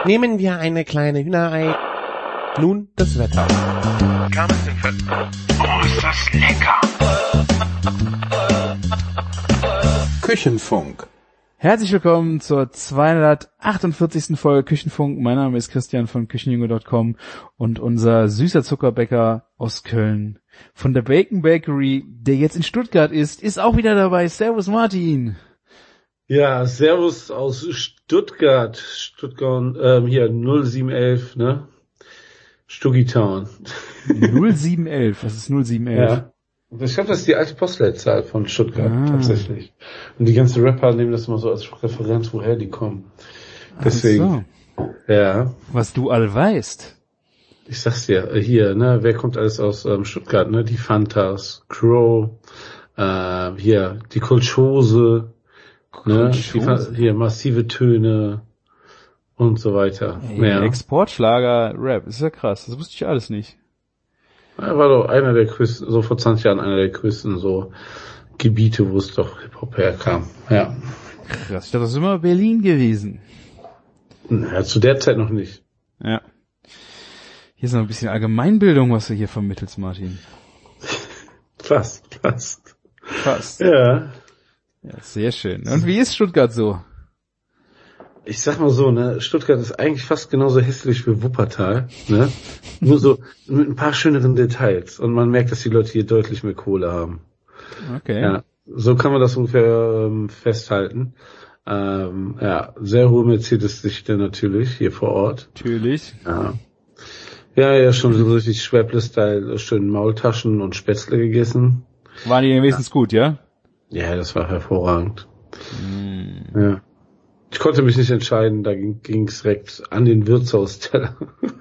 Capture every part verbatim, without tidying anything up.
Nehmen wir eine kleine Hühnerei. Nun das Wetter. Oh, ist das lecker! Küchenfunk. Herzlich willkommen zur zweihundertachtundvierzigsten Folge Küchenfunk. Mein Name ist Christian von küchenjunge punkt com und unser süßer Zuckerbäcker aus Köln von der Bacon Bakery, der jetzt in Stuttgart ist, ist auch wieder dabei. Servus Martin. Ja, Servus aus Stuttgart. Stuttgart, ähm, hier null sieben elf, ne? Stuggitown. null sieben elf, was ist null sieben elf? Ja. Ich glaube, das ist die alte Postleitzahl von Stuttgart, ah. tatsächlich. Und die ganzen Rapper nehmen das immer so als Referenz, woher die kommen. Deswegen. So. Ja. Was du all weißt. Ich sag's dir, hier, ne, wer kommt alles aus ähm, Stuttgart, ne? Die Fantas, Crow, äh, hier, die Kolchose, ne? Die, hier, massive Töne und so weiter. Ey, ja. Exportschlager, Rap, ist ja krass, das wusste ich alles nicht. Er war doch einer der größten, so vor zwanzig Jahren einer der größten so Gebiete, wo es doch Hip-Hop herkam. Ja. Krass, ich dachte, das ist immer Berlin gewesen. Ja, zu der Zeit noch nicht. Ja. Hier ist noch ein bisschen Allgemeinbildung, was du hier vermittelst, Martin. Fast, fast. Fast. Ja. Ja, sehr schön. Und wie ist Stuttgart so? Ich sag mal so, ne, Stuttgart ist eigentlich fast genauso hässlich wie Wuppertal, ne? Nur so mit ein paar schöneren Details. Und man merkt, dass die Leute hier deutlich mehr Kohle haben. Okay. Ja, so kann man das ungefähr ähm, festhalten. Ähm, ja, sehr hohe Mercedes-Dichte natürlich hier vor Ort. Natürlich. Ja. Ja, ja, schon so richtig Schwäble-Style, schön Maultaschen und Spätzle gegessen. Waren die wenigstens gut, ja? Ja, das war hervorragend. Mm. Ja. Ich konnte mich nicht entscheiden, da ging es direkt an den Wirtshausteller.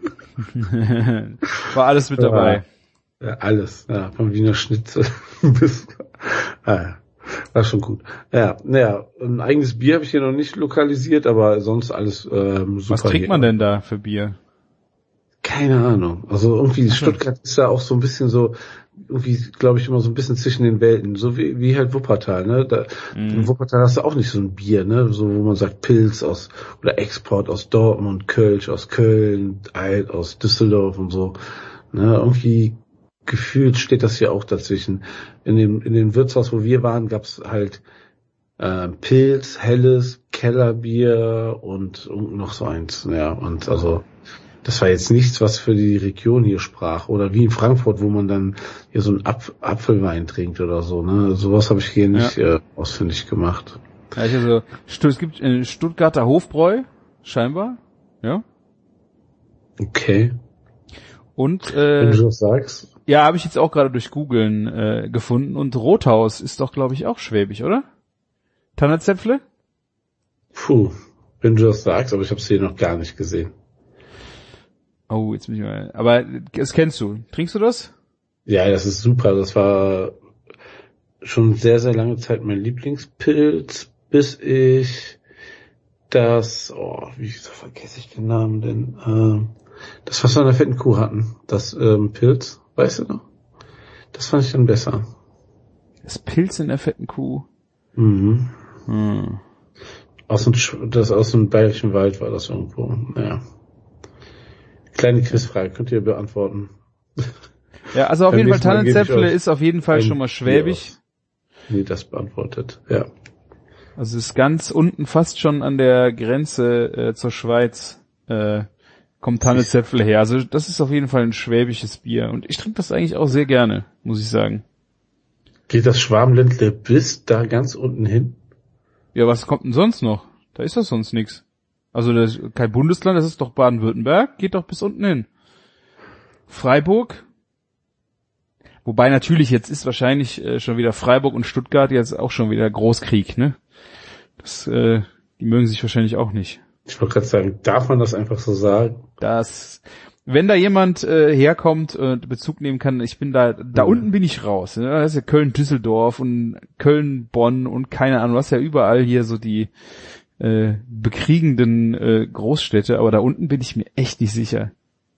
War alles mit dabei. Ja, ja, alles, ja, vom Wiener Schnitzel bis, ah, ja, war schon gut. Ja, naja, ein eigenes Bier habe ich hier noch nicht lokalisiert, aber sonst alles ähm, super. Was trinkt hier. man denn da für Bier? Keine Ahnung. Also irgendwie Stuttgart ist ja auch so ein bisschen so, irgendwie, glaube ich, immer so ein bisschen zwischen den Welten. So wie, wie halt Wuppertal, ne? Da, mm. In Wuppertal hast du auch nicht so ein Bier, ne? So, wo man sagt Pilz aus, oder Export aus Dortmund, Kölsch aus Köln, Alt aus Düsseldorf und so. Ne? Irgendwie gefühlt steht das hier auch dazwischen. In dem, in dem Wirtshaus, wo wir waren, gab's halt, äh, Pilz, helles, Kellerbier und, und noch so eins, ja. Und also, das war jetzt nichts, was für die Region hier sprach. Oder wie in Frankfurt, wo man dann hier so einen Apf- Apfelwein trinkt oder so. Ne, sowas habe ich hier nicht ja. äh, ausfindig gemacht. Ja, ich also, es gibt einen Stuttgarter Hofbräu, scheinbar. Ja. Okay. Und äh, wenn du das sagst. Ja, habe ich jetzt auch gerade durch Googlen äh, gefunden. Und Rothaus ist doch, glaube ich, auch schwäbisch, oder? Tannerzäpfle? Puh, wenn du das sagst, aber ich habe es hier noch gar nicht gesehen. Oh, jetzt bin ich mal. Aber das kennst du. Trinkst du das? Ja, das ist super. Das war schon sehr, sehr lange Zeit mein Lieblingspilz, bis ich das, oh, wie vergesse ich den Namen denn? Ähm, das, was wir an der fetten Kuh hatten, das ähm, Pilz, weißt du noch? Das fand ich dann besser. Das Pilz in der fetten Kuh? Mhm. Hm. Aus dem, das aus dem Bayerischen Wald war das irgendwo. Naja. Kleine Quizfrage, könnt ihr beantworten. Ja, also auf jeden Fall Tannenzäpfle ist auf jeden Fall schon mal schwäbisch. Nee, das beantwortet, ja. Also ist ganz unten fast schon an der Grenze äh, zur Schweiz äh, kommt Tannenzäpfle her. Also das ist auf jeden Fall ein schwäbisches Bier. Und ich trinke das eigentlich auch sehr gerne, muss ich sagen. Geht das Schwabenländle bis da ganz unten hin? Ja, was kommt denn sonst noch? Da ist doch sonst nichts. Also das ist kein Bundesland, das ist doch Baden-Württemberg, geht doch bis unten hin. Freiburg. Wobei natürlich jetzt ist wahrscheinlich äh, schon wieder Freiburg und Stuttgart jetzt auch schon wieder Großkrieg, ne? Das, äh, die mögen sich wahrscheinlich auch nicht. Ich wollte gerade sagen, darf man das einfach so sagen? Das, wenn da jemand äh, herkommt und Bezug nehmen kann, ich bin da, da mhm. unten bin ich raus. Ne? Das ist ja Köln-Düsseldorf und Köln-Bonn und keine Ahnung, was ja überall hier so die äh, bekriegenden äh, Großstädte, aber da unten bin ich mir echt nicht sicher.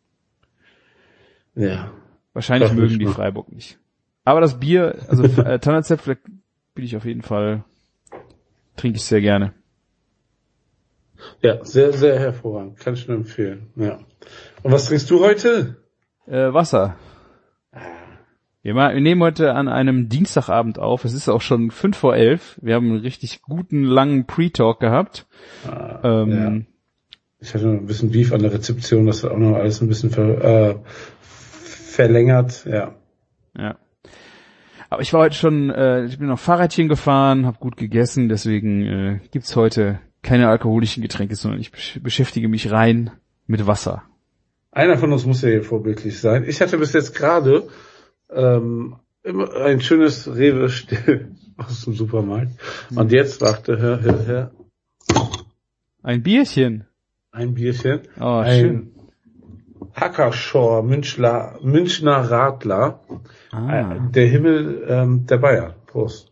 Ja. Wahrscheinlich mögen die Freiburg nicht. Aber das Bier, also äh, Tannenzäpfle bin ich auf jeden Fall, trinke ich sehr gerne. Ja, sehr, sehr hervorragend. Kann ich nur empfehlen. Ja. Und was trinkst du heute? Äh, Wasser. Wir, mal, wir nehmen heute an einem Dienstagabend auf. Es ist auch schon fünf vor elf. Wir haben einen richtig guten, langen Pre-Talk gehabt. Ah, ähm, ja. Ich hatte noch ein bisschen Beef an der Rezeption, das hat auch noch alles ein bisschen ver, äh, verlängert. Ja. Ja. Aber ich war heute schon, äh, ich bin noch Fahrradchen gefahren, habe gut gegessen. Deswegen äh, gibt's heute keine alkoholischen Getränke, sondern ich besch- beschäftige mich rein mit Wasser. Einer von uns muss ja hier vorbildlich sein. Ich hatte bis jetzt gerade ähm, immer ein schönes Rewe still aus dem Supermarkt. Und jetzt warte, hör, hör, hör, Ein Bierchen. ein Bierchen. Oh, ein schön. Hackerschor Münchner, Münchner Radler. Ah. Äh, Der Himmel ähm, der Bayern. Prost.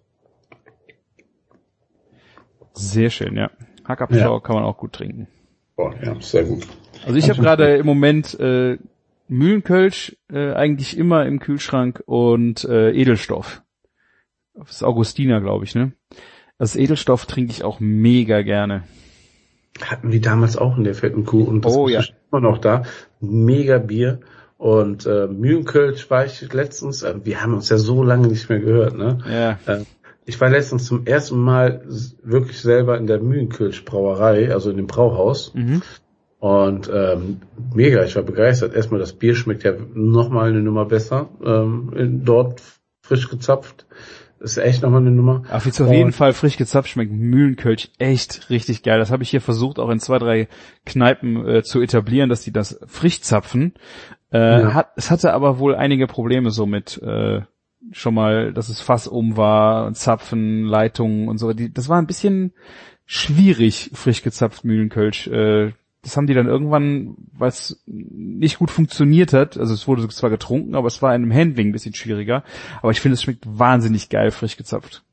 Sehr schön, ja. Hackabschau Ja. kann man auch gut trinken. Boah, ja, sehr gut. Also ich habe gerade im Moment äh, Mühlenkölsch äh, eigentlich immer im Kühlschrank und äh, Edelstoff. Das ist Augustiner, glaube ich, ne? Das Edelstoff trinke ich auch mega gerne. Hatten wir damals auch in der fetten Kuh und das Oh, ist ja. immer noch da. Mega Bier. Und äh, Mühlenkölsch war ich letztens, äh, wir haben uns ja so lange nicht mehr gehört, ne? Ja. Äh, ich war letztens zum ersten Mal s- wirklich selber in der Mühlenkölsch Brauerei, also in dem Brauhaus. Mhm. Und ähm, mega, ich war begeistert. Erstmal, das Bier schmeckt ja nochmal eine Nummer besser. Ähm, in, dort frisch gezapft. Ist echt nochmal eine Nummer. Auf jeden, auf jeden Fall frisch gezapft schmeckt Mühlenkölsch echt richtig geil. Das habe ich hier versucht, auch in zwei, drei Kneipen äh, zu etablieren, dass die das frisch zapfen. Äh, Ja. hat, es hatte aber wohl einige Probleme so mit äh, schon mal, dass es Fass um war, Zapfen, Leitungen und so. Die, das war ein bisschen schwierig, frisch gezapft Mühlenkölsch. Äh, das haben die dann irgendwann, weil es nicht gut funktioniert hat, also es wurde zwar getrunken, aber es war in einem Handling ein bisschen schwieriger. Aber ich finde, es schmeckt wahnsinnig geil, frisch gezapft.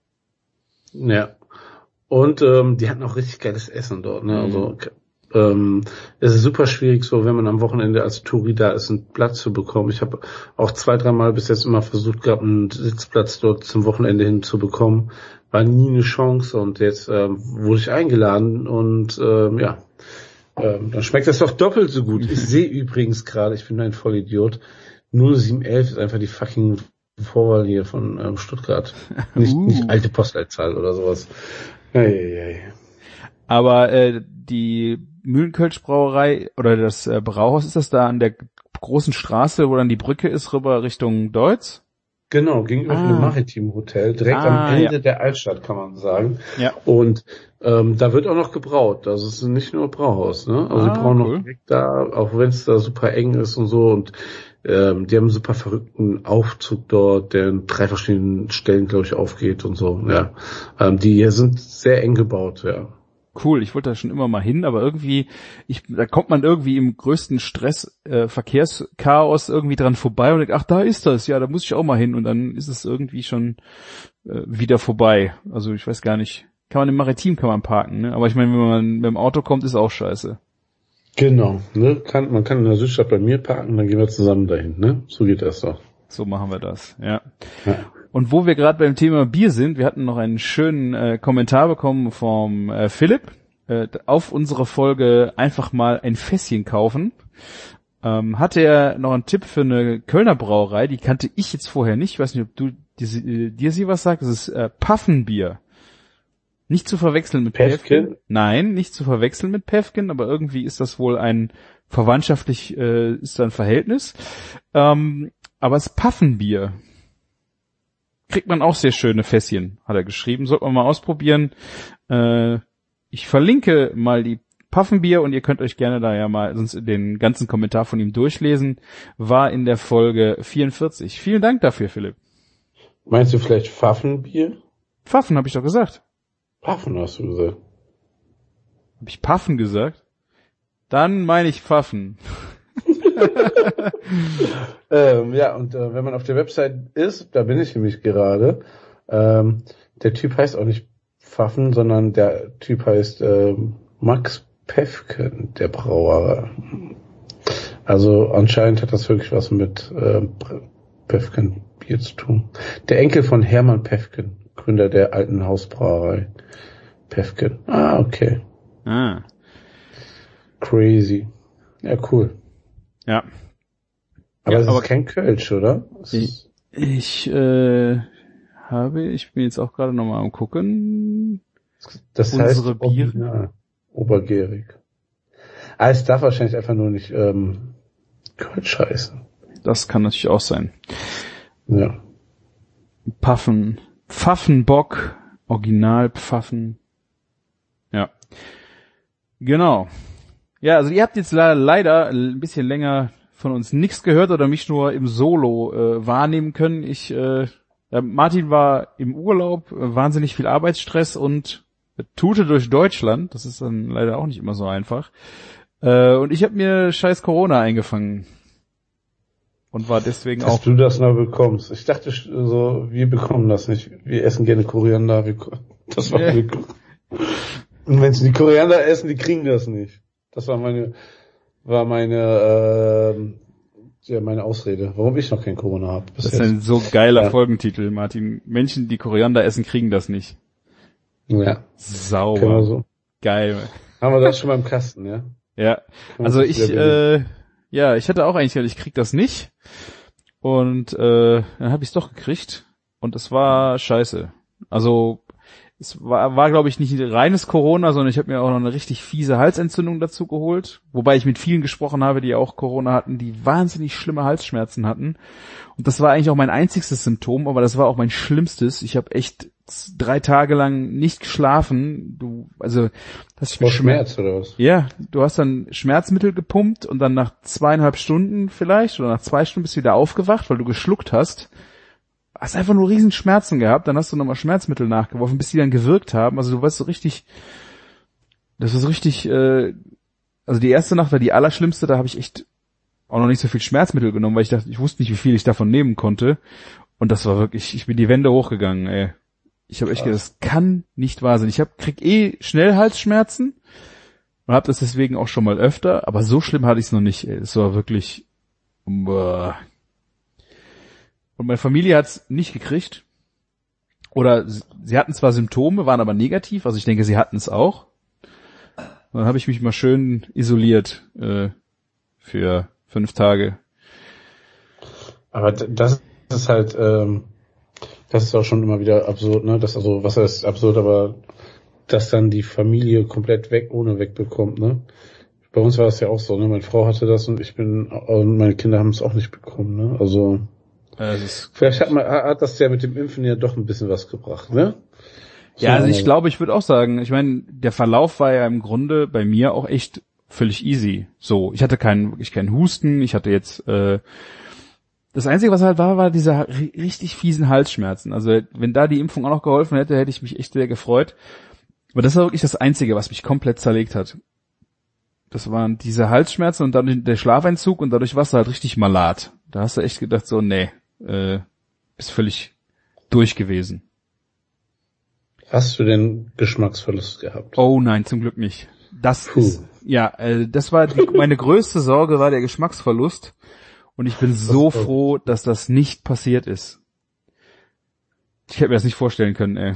Ja. Und ähm, die hatten auch richtig geiles Essen dort, ne? Mhm. Also ähm, es ist super schwierig, so wenn man am Wochenende als Touri da ist, einen Platz zu bekommen. Ich habe auch zwei, dreimal bis jetzt immer versucht gehabt, einen Sitzplatz dort zum Wochenende hin zu bekommen. War nie eine Chance und jetzt ähm, wurde ich eingeladen und ähm, ja, ähm, dann schmeckt das doch doppelt so gut. Ich sehe übrigens gerade, ich bin ein Vollidiot, null sieben elf ist einfach die fucking Vorwahl hier von ähm, Stuttgart. Nicht, Uh. nicht alte Postleitzahl oder sowas. Ei, ei, ei. Aber äh, die Mühlenkölsch Brauerei oder das äh, Brauhaus, ist das da an der großen Straße, wo dann die Brücke ist, rüber Richtung Deutz? Genau, gegenüber Ah. von dem Maritim Hotel, direkt Ah, am Ende ja. der Altstadt, kann man sagen. Ja. Und ähm, da wird auch noch gebraut. Also es ist nicht nur Brauhaus, ne? Also Ah, die brauen cool. noch direkt da, auch wenn es da super eng ist und so. Und ähm, die haben einen super verrückten Aufzug dort, der in drei verschiedenen Stellen, glaube ich, aufgeht und so. Ja, ähm, die sind sehr eng gebaut, ja. Cool, ich wollte da schon immer mal hin, aber irgendwie, ich, da kommt man irgendwie im größten Stress, äh, Verkehrschaos irgendwie dran vorbei und denkt, ach, da ist das, ja, da muss ich auch mal hin und dann ist es irgendwie schon äh, wieder vorbei. Also ich weiß gar nicht, kann man im Maritim kann man parken, ne? Aber ich meine, wenn man mit dem Auto kommt, ist auch scheiße. Genau, ne? Kann, man kann in der Südstadt bei mir parken, dann gehen wir zusammen dahin, ne? So geht das doch. So machen wir das, ja. Ja. Und wo wir gerade beim Thema Bier sind, wir hatten noch einen schönen äh, Kommentar bekommen vom äh, Philipp äh, auf unsere Folge einfach mal ein Fässchen kaufen. Ähm, hatte er noch einen Tipp für eine Kölner Brauerei, die kannte ich jetzt vorher nicht. Ich weiß nicht, ob du dir, äh, dir sie was sagst. Das ist äh, Paffenbier. Nicht zu verwechseln mit Päffken? Päffken. Nein, nicht zu verwechseln mit Päffken, aber irgendwie ist das wohl ein verwandtschaftlich äh, ist da ein Verhältnis. Ähm, aber es ist Paffenbier. Kriegt man auch sehr schöne Fässchen, hat er geschrieben. Sollte man mal ausprobieren. Äh, ich verlinke mal die Paffenbier und ihr könnt euch gerne da ja mal sonst den ganzen Kommentar von ihm durchlesen. War in der Folge vierundvierzig. Vielen Dank dafür, Philipp. Meinst du vielleicht Pfaffenbier? Pfaffen, habe ich doch gesagt. Paffen hast du gesagt. Habe ich Paffen gesagt? Dann meine ich Pfaffen. ähm, ja, und äh, wenn man auf der Website ist, da bin ich nämlich gerade, ähm, der Typ heißt auch nicht Pfaffen, sondern der Typ heißt ähm, Max Päffken, der Brauer. Also anscheinend hat das wirklich was mit äh, Päffken Bier zu tun. Der Enkel von Hermann Päffken, Gründer der alten Hausbrauerei Päffken. Ah, okay. Ah. Crazy. Ja, cool. Ja. Aber ja, es aber ist kein Kölsch, oder? Es ich, ist ich äh, habe, ich bin jetzt auch gerade nochmal am gucken. Das Unsere heißt Biere. original. Obergärig. Ah, es darf wahrscheinlich einfach nur nicht ähm, Kölsch heißen. Das kann natürlich auch sein. Ja. Pfaffen. Pfaffenbock. Original Pfaffen. Ja. Genau. Ja, also ihr habt jetzt leider, leider ein bisschen länger von uns nichts gehört oder mich nur im Solo äh, wahrnehmen können. Ich, äh, ja, Martin war im Urlaub, äh, wahnsinnig viel Arbeitsstress und tute durch Deutschland. Das ist dann leider auch nicht immer so einfach. Äh, und ich habe mir scheiß Corona eingefangen. Und war deswegen Dass auch... du das noch bekommst. Ich dachte so, wir bekommen das nicht. Wir essen gerne Koriander. Wir, das war Yeah. wirklich. Und wenn sie die Koriander essen, die kriegen das nicht. Das war meine, war meine, äh, ja, meine Ausrede, warum ich noch kein Corona habe. Das ist ein so geiler ja. Folgentitel, Martin. Menschen, die Koriander essen, kriegen das nicht. Ja. Sauber. Können wir so. Geil. Haben wir das schon mal im Kasten, ja? Ja. Also ich, äh, ja, ich hatte auch eigentlich gedacht, ich krieg das nicht. Und äh, dann habe ich es doch gekriegt. Und es war scheiße. Also es war, war glaube ich, nicht reines Corona, sondern ich habe mir auch noch eine richtig fiese Halsentzündung dazu geholt. Wobei ich mit vielen gesprochen habe, die auch Corona hatten, die wahnsinnig schlimme Halsschmerzen hatten. Und das war eigentlich auch mein einzigstes Symptom, aber das war auch mein schlimmstes. Ich habe echt drei Tage lang nicht geschlafen. Du, also das Vor Schmerz oder was? Ja, du hast dann Schmerzmittel gepumpt und dann nach zweieinhalb Stunden vielleicht oder nach zwei Stunden bist du wieder aufgewacht, weil du geschluckt hast. Hast einfach nur riesen Schmerzen gehabt, dann hast du nochmal Schmerzmittel nachgeworfen, bis die dann gewirkt haben. Also du warst so richtig, das war so richtig, äh, also die erste Nacht war die allerschlimmste, da habe ich echt auch noch nicht so viel Schmerzmittel genommen, weil ich dachte, ich wusste nicht, wie viel ich davon nehmen konnte. Und das war wirklich, ich bin die Wände hochgegangen, ey. Ich habe echt gedacht, das kann nicht wahr sein. Ich hab, krieg eh schnell Halsschmerzen und habe das deswegen auch schon mal öfter, aber so schlimm hatte ich es noch nicht, ey. Es war wirklich, boah. Und meine Familie hat's nicht gekriegt. Oder sie, sie hatten zwar Symptome, waren aber negativ. Also ich denke, sie hatten es auch. Und dann habe ich mich mal schön isoliert äh, für fünf Tage. Aber das ist halt, ähm, das ist auch schon immer wieder absurd, ne? Das also, was heißt absurd, aber dass dann die Familie komplett weg, ohne wegbekommt, ne? Bei uns war es ja auch so, ne? Meine Frau hatte das und ich bin, und meine Kinder haben es auch nicht bekommen, ne? Also vielleicht hat man, hat das ja mit dem Impfen ja doch ein bisschen was gebracht, ne? So, ja, also ich glaube, ich würde auch sagen, ich meine, der Verlauf war ja im Grunde bei mir auch echt völlig easy. So, ich hatte keinen, wirklich keinen Husten, ich hatte jetzt, äh, das Einzige, was halt war, war diese richtig fiesen Halsschmerzen. Also wenn da die Impfung auch noch geholfen hätte, hätte ich mich echt sehr gefreut. Aber das war wirklich das Einzige, was mich komplett zerlegt hat. Das waren diese Halsschmerzen und dann der Schlafentzug und dadurch warst du halt richtig malat. Da hast du echt gedacht so, nee, äh, ist völlig durch gewesen. Hast du denn Geschmacksverlust gehabt? Oh nein, zum Glück nicht. Das Puh. ist, ja, äh, das war die, meine größte Sorge war der Geschmacksverlust und ich bin so froh, dass das nicht passiert ist. Ich hätte mir das nicht vorstellen können, ey.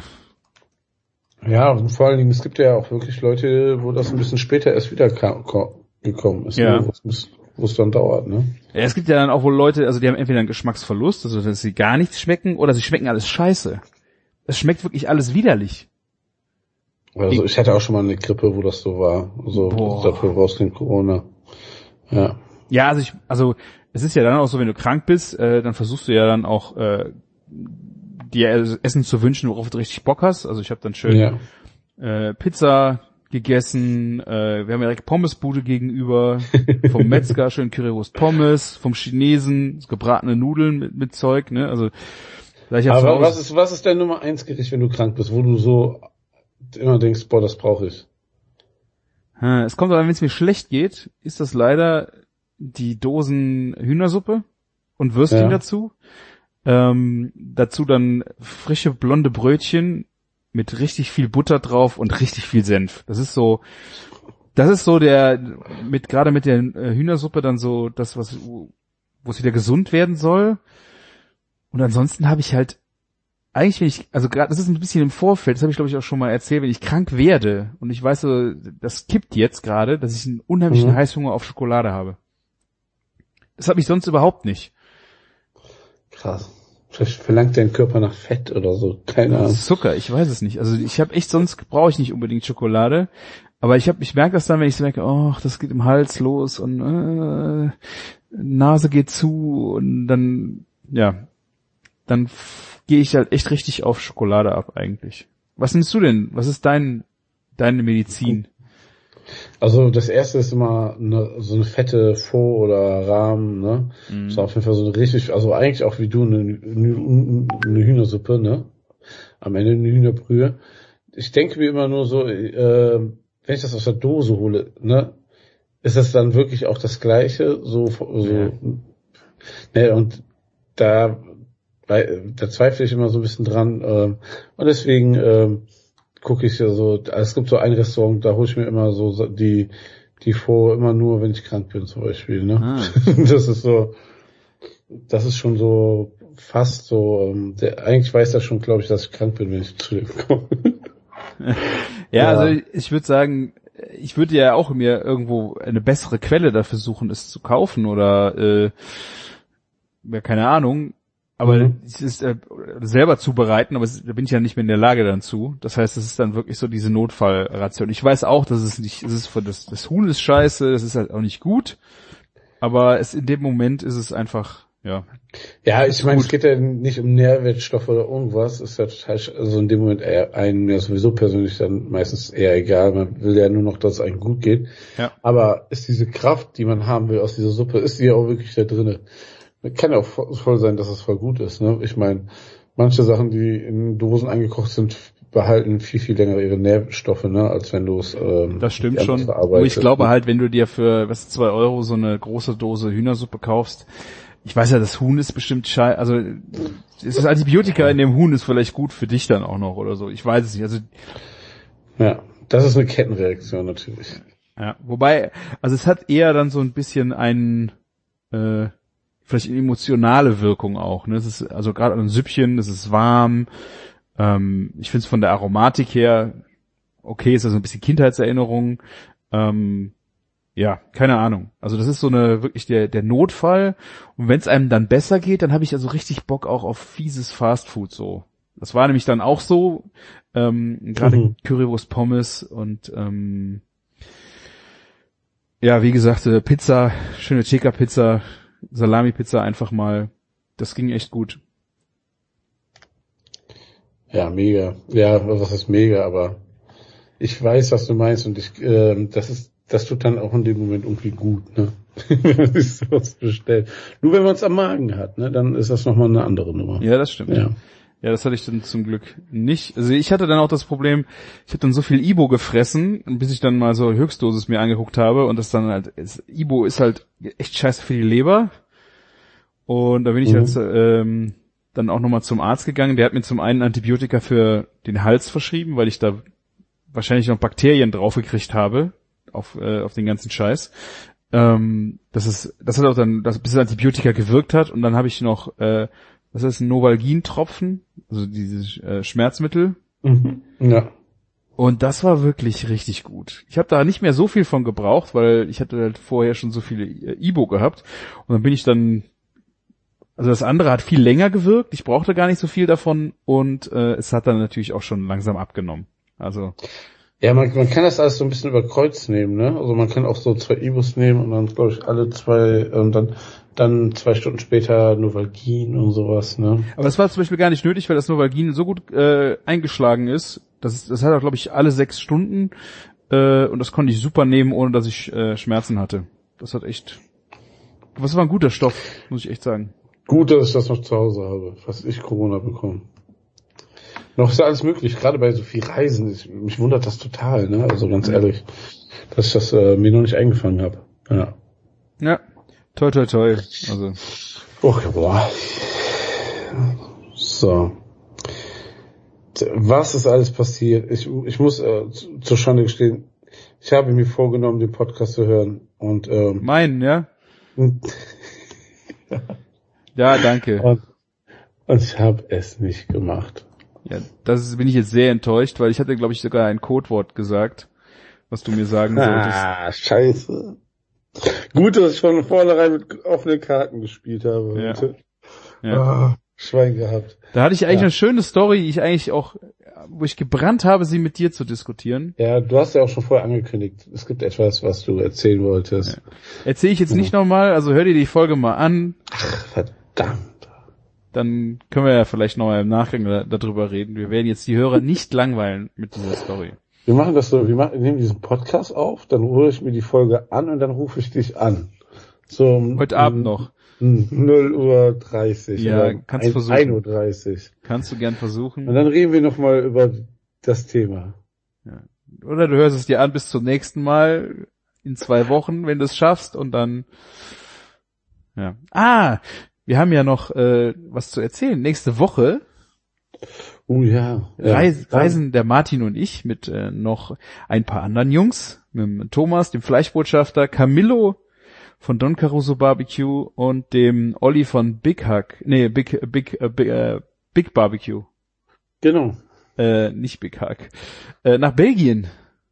Ja, und vor allen Dingen, es gibt ja auch wirklich Leute, wo das ein bisschen später erst wieder kam, gekommen ist, ja. ne? Wo es dann dauert, ne? Ja, es gibt ja dann auch wohl Leute, also die haben entweder einen Geschmacksverlust, also dass sie gar nichts schmecken, oder sie schmecken alles scheiße. Es schmeckt wirklich alles widerlich. Also ich hatte auch schon mal eine Grippe, wo das so war. So, Boah. dafür brauchst du kein Corona. Ja. Ja, also ich, also es ist ja dann auch so, wenn du krank bist, äh, dann versuchst du ja dann auch äh, dir Essen zu wünschen, worauf du richtig Bock hast. Also ich habe dann schön Ja. äh, Pizza gegessen, äh, wir haben ja direkt Pommesbude gegenüber, vom Metzger schön Currywurst Pommes, vom Chinesen gebratene Nudeln mit, mit Zeug, ne? Also gleich Aber was ist was ist dein Nummer eins Gericht, wenn du krank bist, wo du so immer denkst, boah, das brauche ich? Es kommt aber, wenn es mir schlecht geht, ist das leider die Dosen Hühnersuppe und Würstchen Ja. dazu. Ähm, dazu dann frische blonde Brötchen mit richtig viel Butter drauf und richtig viel Senf. Das ist so, das ist so der, mit gerade mit der äh, Hühnersuppe dann so das, was, wo es wieder gesund werden soll. Und ansonsten habe ich halt eigentlich, wenn ich, also gerade, das ist ein bisschen im Vorfeld, das habe ich glaube ich auch schon mal erzählt, wenn ich krank werde und ich weiß so, das kippt jetzt gerade, dass ich einen unheimlichen Mhm. Heißhunger auf Schokolade habe. Das habe ich sonst überhaupt nicht. Krass. Vielleicht verlangt dein Körper nach Fett oder so. Keine Ahnung. Zucker, ich weiß es nicht. Also ich habe echt, sonst brauche ich nicht unbedingt Schokolade. Aber ich habe, ich merke das dann, wenn ich so merke, oh, das geht im Hals los und äh, Nase geht zu und dann, ja, dann f- gehe ich halt echt richtig auf Schokolade ab eigentlich. Was nimmst du denn? Was ist dein deine Medizin? Also das erste ist immer eine, so eine fette Faux oder Rahm, ne? Mhm. Ist auf jeden Fall so eine richtig, also eigentlich auch wie du eine, eine, eine Hühnersuppe, ne? Am Ende eine Hühnerbrühe. Ich denke mir immer nur so, äh, wenn ich das aus der Dose hole, ne? Ist das dann wirklich auch das Gleiche? So, so, Ja. ne? Und da, bei, da zweifle ich immer so ein bisschen dran. Ähm, und deswegen ähm, gucke ich ja so, es gibt so ein Restaurant, da hole ich mir immer so die die vor, immer nur, wenn ich krank bin zum Beispiel. Ne? Ah. Das ist so, das ist schon so fast so, ähm, der, eigentlich weiß er schon, glaube ich, dass ich krank bin, wenn ich zu dem komme. Ja, Ja. also ich würde sagen, ich würde ja auch mir irgendwo eine bessere Quelle dafür suchen, es zu kaufen oder äh, ja, keine Ahnung. Aber Mhm. es ist äh, selber zubereiten, aber es, da bin ich ja nicht mehr in der Lage dann zu. Das heißt, es ist dann wirklich so diese Notfallration. Ich weiß auch, dass es nicht, es ist für das, das Huhn ist scheiße, das ist halt auch nicht gut. Aber es in dem Moment ist es einfach, ja. Ja, ich meine, gut. es geht ja nicht um Nährwertstoffe oder irgendwas, ist ja total, sch- also in dem Moment eher einem ja sowieso persönlich dann meistens eher egal, man will ja nur noch, dass es einem gut geht. Ja. Aber ist diese Kraft, die man haben will aus dieser Suppe, ist die ja auch wirklich da drinne? Kann ja auch vo- voll sein, dass es voll gut ist, ne? Ich meine, manche Sachen, die in Dosen eingekocht sind, behalten viel, viel länger ihre Nährstoffe, ne, als wenn du es, ähm, Das stimmt anders schon. Nur verarbeitest, ich glaube ne? halt, wenn du dir für was zwei Euro so eine große Dose Hühnersuppe kaufst, ich weiß ja, das Huhn ist bestimmt scheiße, also das Antibiotika in dem Huhn ist vielleicht gut für dich dann auch noch oder so. Ich weiß es nicht. Also Ja, das ist eine Kettenreaktion natürlich. ja, wobei, also es hat eher dann so ein bisschen ein äh, vielleicht eine emotionale Wirkung auch. Ne? Es ist also gerade ein Süppchen, es ist warm. Ähm, ich finde es von der Aromatik her okay, ist also ein bisschen Kindheitserinnerung. Ähm, ja, keine Ahnung. Also das ist so eine wirklich der der Notfall. Und wenn es einem dann besser geht, dann habe ich also richtig Bock auch auf fieses Fastfood so. Das war nämlich dann auch so. Ähm, gerade Mhm. Currywurst Pommes und ähm, ja, wie gesagt, äh, Pizza, schöne Checker-Pizza, Salami-Pizza einfach mal. Das ging echt gut. Ja, mega. Ja, was ist mega, aber ich weiß, was du meinst und ich, ähm, das ist, das tut dann auch in dem Moment irgendwie gut, ne? Wenn man sich sowas bestellt. Nur wenn man es am Magen hat, ne, dann ist das nochmal eine andere Nummer. Ja, das stimmt. Ja. Ja, das hatte ich dann zum Glück nicht. Also ich hatte dann auch das Problem, ich habe dann so viel Ibo gefressen, bis ich dann mal so Höchstdosis mir angeguckt habe und das dann halt, ist, Ibo ist halt echt scheiße für die Leber. Und da bin ich Mhm. jetzt ähm, dann auch nochmal zum Arzt gegangen. Der hat mir zum einen Antibiotika für den Hals verschrieben, weil ich da wahrscheinlich noch Bakterien draufgekriegt habe auf äh, auf den ganzen Scheiß. Ähm, das ist, das hat auch dann, das, bis das Antibiotika gewirkt hat und dann habe ich noch, äh, was ist ein Novalgin-Tropfen, also dieses äh, Schmerzmittel. Mhm. Ja. Und das war wirklich richtig gut. Ich habe da nicht mehr so viel von gebraucht, weil ich hatte halt vorher schon so viele äh, Ibo gehabt und dann bin ich dann, also das andere hat viel länger gewirkt, ich brauchte gar nicht so viel davon und äh, es hat dann natürlich auch schon langsam abgenommen. Also Ja, man, man kann das alles so ein bisschen über Kreuz nehmen, ne? Also man kann auch so zwei Ibus nehmen und dann, glaube ich, alle zwei, ähm, dann, dann zwei Stunden später Novalgin und sowas, ne? aber das war zum Beispiel gar nicht nötig, weil das Novalgin so gut äh, eingeschlagen ist. Das, ist, das hat auch, glaube ich, alle sechs Stunden äh, und das konnte ich super nehmen, ohne dass ich äh, Schmerzen hatte. Das hat echt, was war ein guter Stoff, muss ich echt sagen. Gut, dass ich das noch zu Hause habe, was ich Corona bekomme. Noch ist ja alles möglich, gerade bei so viel Reisen. Ich, mich wundert das total, ne? Also ganz ehrlich, dass ich das äh, mir noch nicht eingefangen habe. Ja. Ja, toi toi toi. Also Okay, boah. So. Was ist alles passiert? Ich, ich muss äh, zu- zur Schande gestehen, ich habe mir vorgenommen, den Podcast zu hören. Und, ähm, meinen, ja? und, Ja, danke. und ich habe es nicht gemacht. Ja, das ist, bin ich jetzt sehr enttäuscht, weil ich hatte, glaube ich, sogar ein Codewort gesagt, was du mir sagen solltest. Ah, scheiße. Gut, dass ich von vornherein mit offenen Karten gespielt habe. Ja. Bitte. Ja. Oh, Schwein gehabt. Da hatte ich eigentlich Ja. eine schöne Story, die ich eigentlich auch, wo ich gebrannt habe, sie mit dir zu diskutieren. Ja, du hast ja auch schon vorher angekündigt. Es gibt etwas, was du erzählen wolltest. Ja. Erzähle ich jetzt nicht nochmal, also hör dir die Folge mal an. Ach, verdammt. Dann können wir ja vielleicht nochmal im Nachgang da, darüber reden. Wir werden jetzt die Hörer nicht langweilen mit dieser Story. Wir machen das so, wir, machen, wir nehmen diesen Podcast auf, dann hole ich mir die Folge an und dann rufe ich dich an. So, Heute Abend noch. null Uhr dreißig. Ja, oder kannst versuchen. ein Uhr dreißig. Kannst du gern versuchen. Und dann reden wir nochmal über das Thema. Ja. Oder du hörst es dir an bis zum nächsten Mal in zwei Wochen, wenn du es schaffst, und dann, ja. Ah, wir haben ja noch äh, was zu erzählen. Nächste Woche Oh ja. ja. Reis, reisen der Martin und ich mit äh, noch ein paar anderen Jungs, mit dem Thomas, dem Fleischbotschafter, Camillo von Don Caruso Barbecue und dem Olli von Big Hack, nee, Big, Big, äh, Big, äh, Big Barbecue. Genau. Äh, nicht Big Hack. Äh, nach Belgien.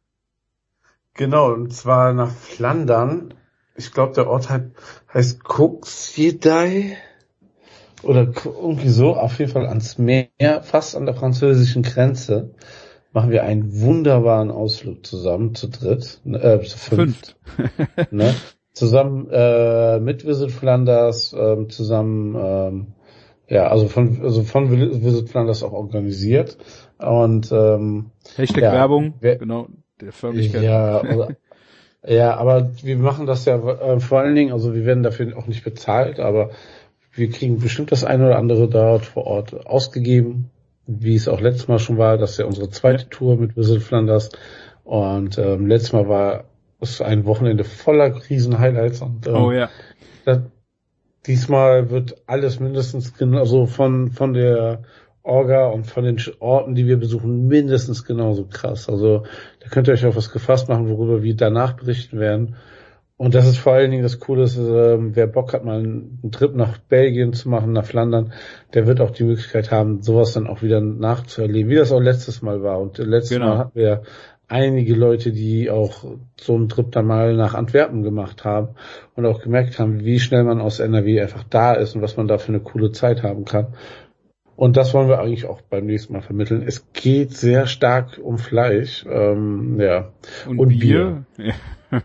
Genau, und zwar nach Flandern. Ich glaube, der Ort halt, heißt Coxjedei. Oder irgendwie so, auf jeden Fall ans Meer, fast an der französischen Grenze, machen wir einen wunderbaren Ausflug zusammen, zu dritt, äh, zu fünft. Fünft. Ne? Zusammen äh, mit Visit Flanders, ähm, zusammen, ähm, ja, also von also von Visit Flanders auch organisiert. Und ähm, Hashtag ja, Werbung, wer, genau, der Förmlichkeit. Ja, also, ja, aber wir machen das ja äh, vor allen Dingen, also wir werden dafür auch nicht bezahlt, aber wir kriegen bestimmt das eine oder andere dort vor Ort ausgegeben, wie es auch letztes Mal schon war. Das ist ja unsere zweite Tour mit Visit Flanders. Und ähm, letztes Mal war es ein Wochenende voller Riesen-Highlights. Und, ähm, Oh ja. das, diesmal wird alles mindestens genauso von von der Orga und von den Orten, die wir besuchen, mindestens genauso krass. Also da könnt ihr euch auf was gefasst machen, worüber wir danach berichten werden. Und das ist vor allen Dingen das Coole, ist, äh, wer Bock hat, mal einen, einen Trip nach Belgien zu machen, nach Flandern, der wird auch die Möglichkeit haben, sowas dann auch wieder nachzuerleben, wie das auch letztes Mal war. Und letztes Genau. Mal hatten wir einige Leute, die auch so einen Trip dann mal nach Antwerpen gemacht haben und auch gemerkt haben, wie schnell man aus N R W einfach da ist und was man da für eine coole Zeit haben kann. Und das wollen wir eigentlich auch beim nächsten Mal vermitteln. Es geht sehr stark um Fleisch, ähm, ja. Und, Und Bier. Bier.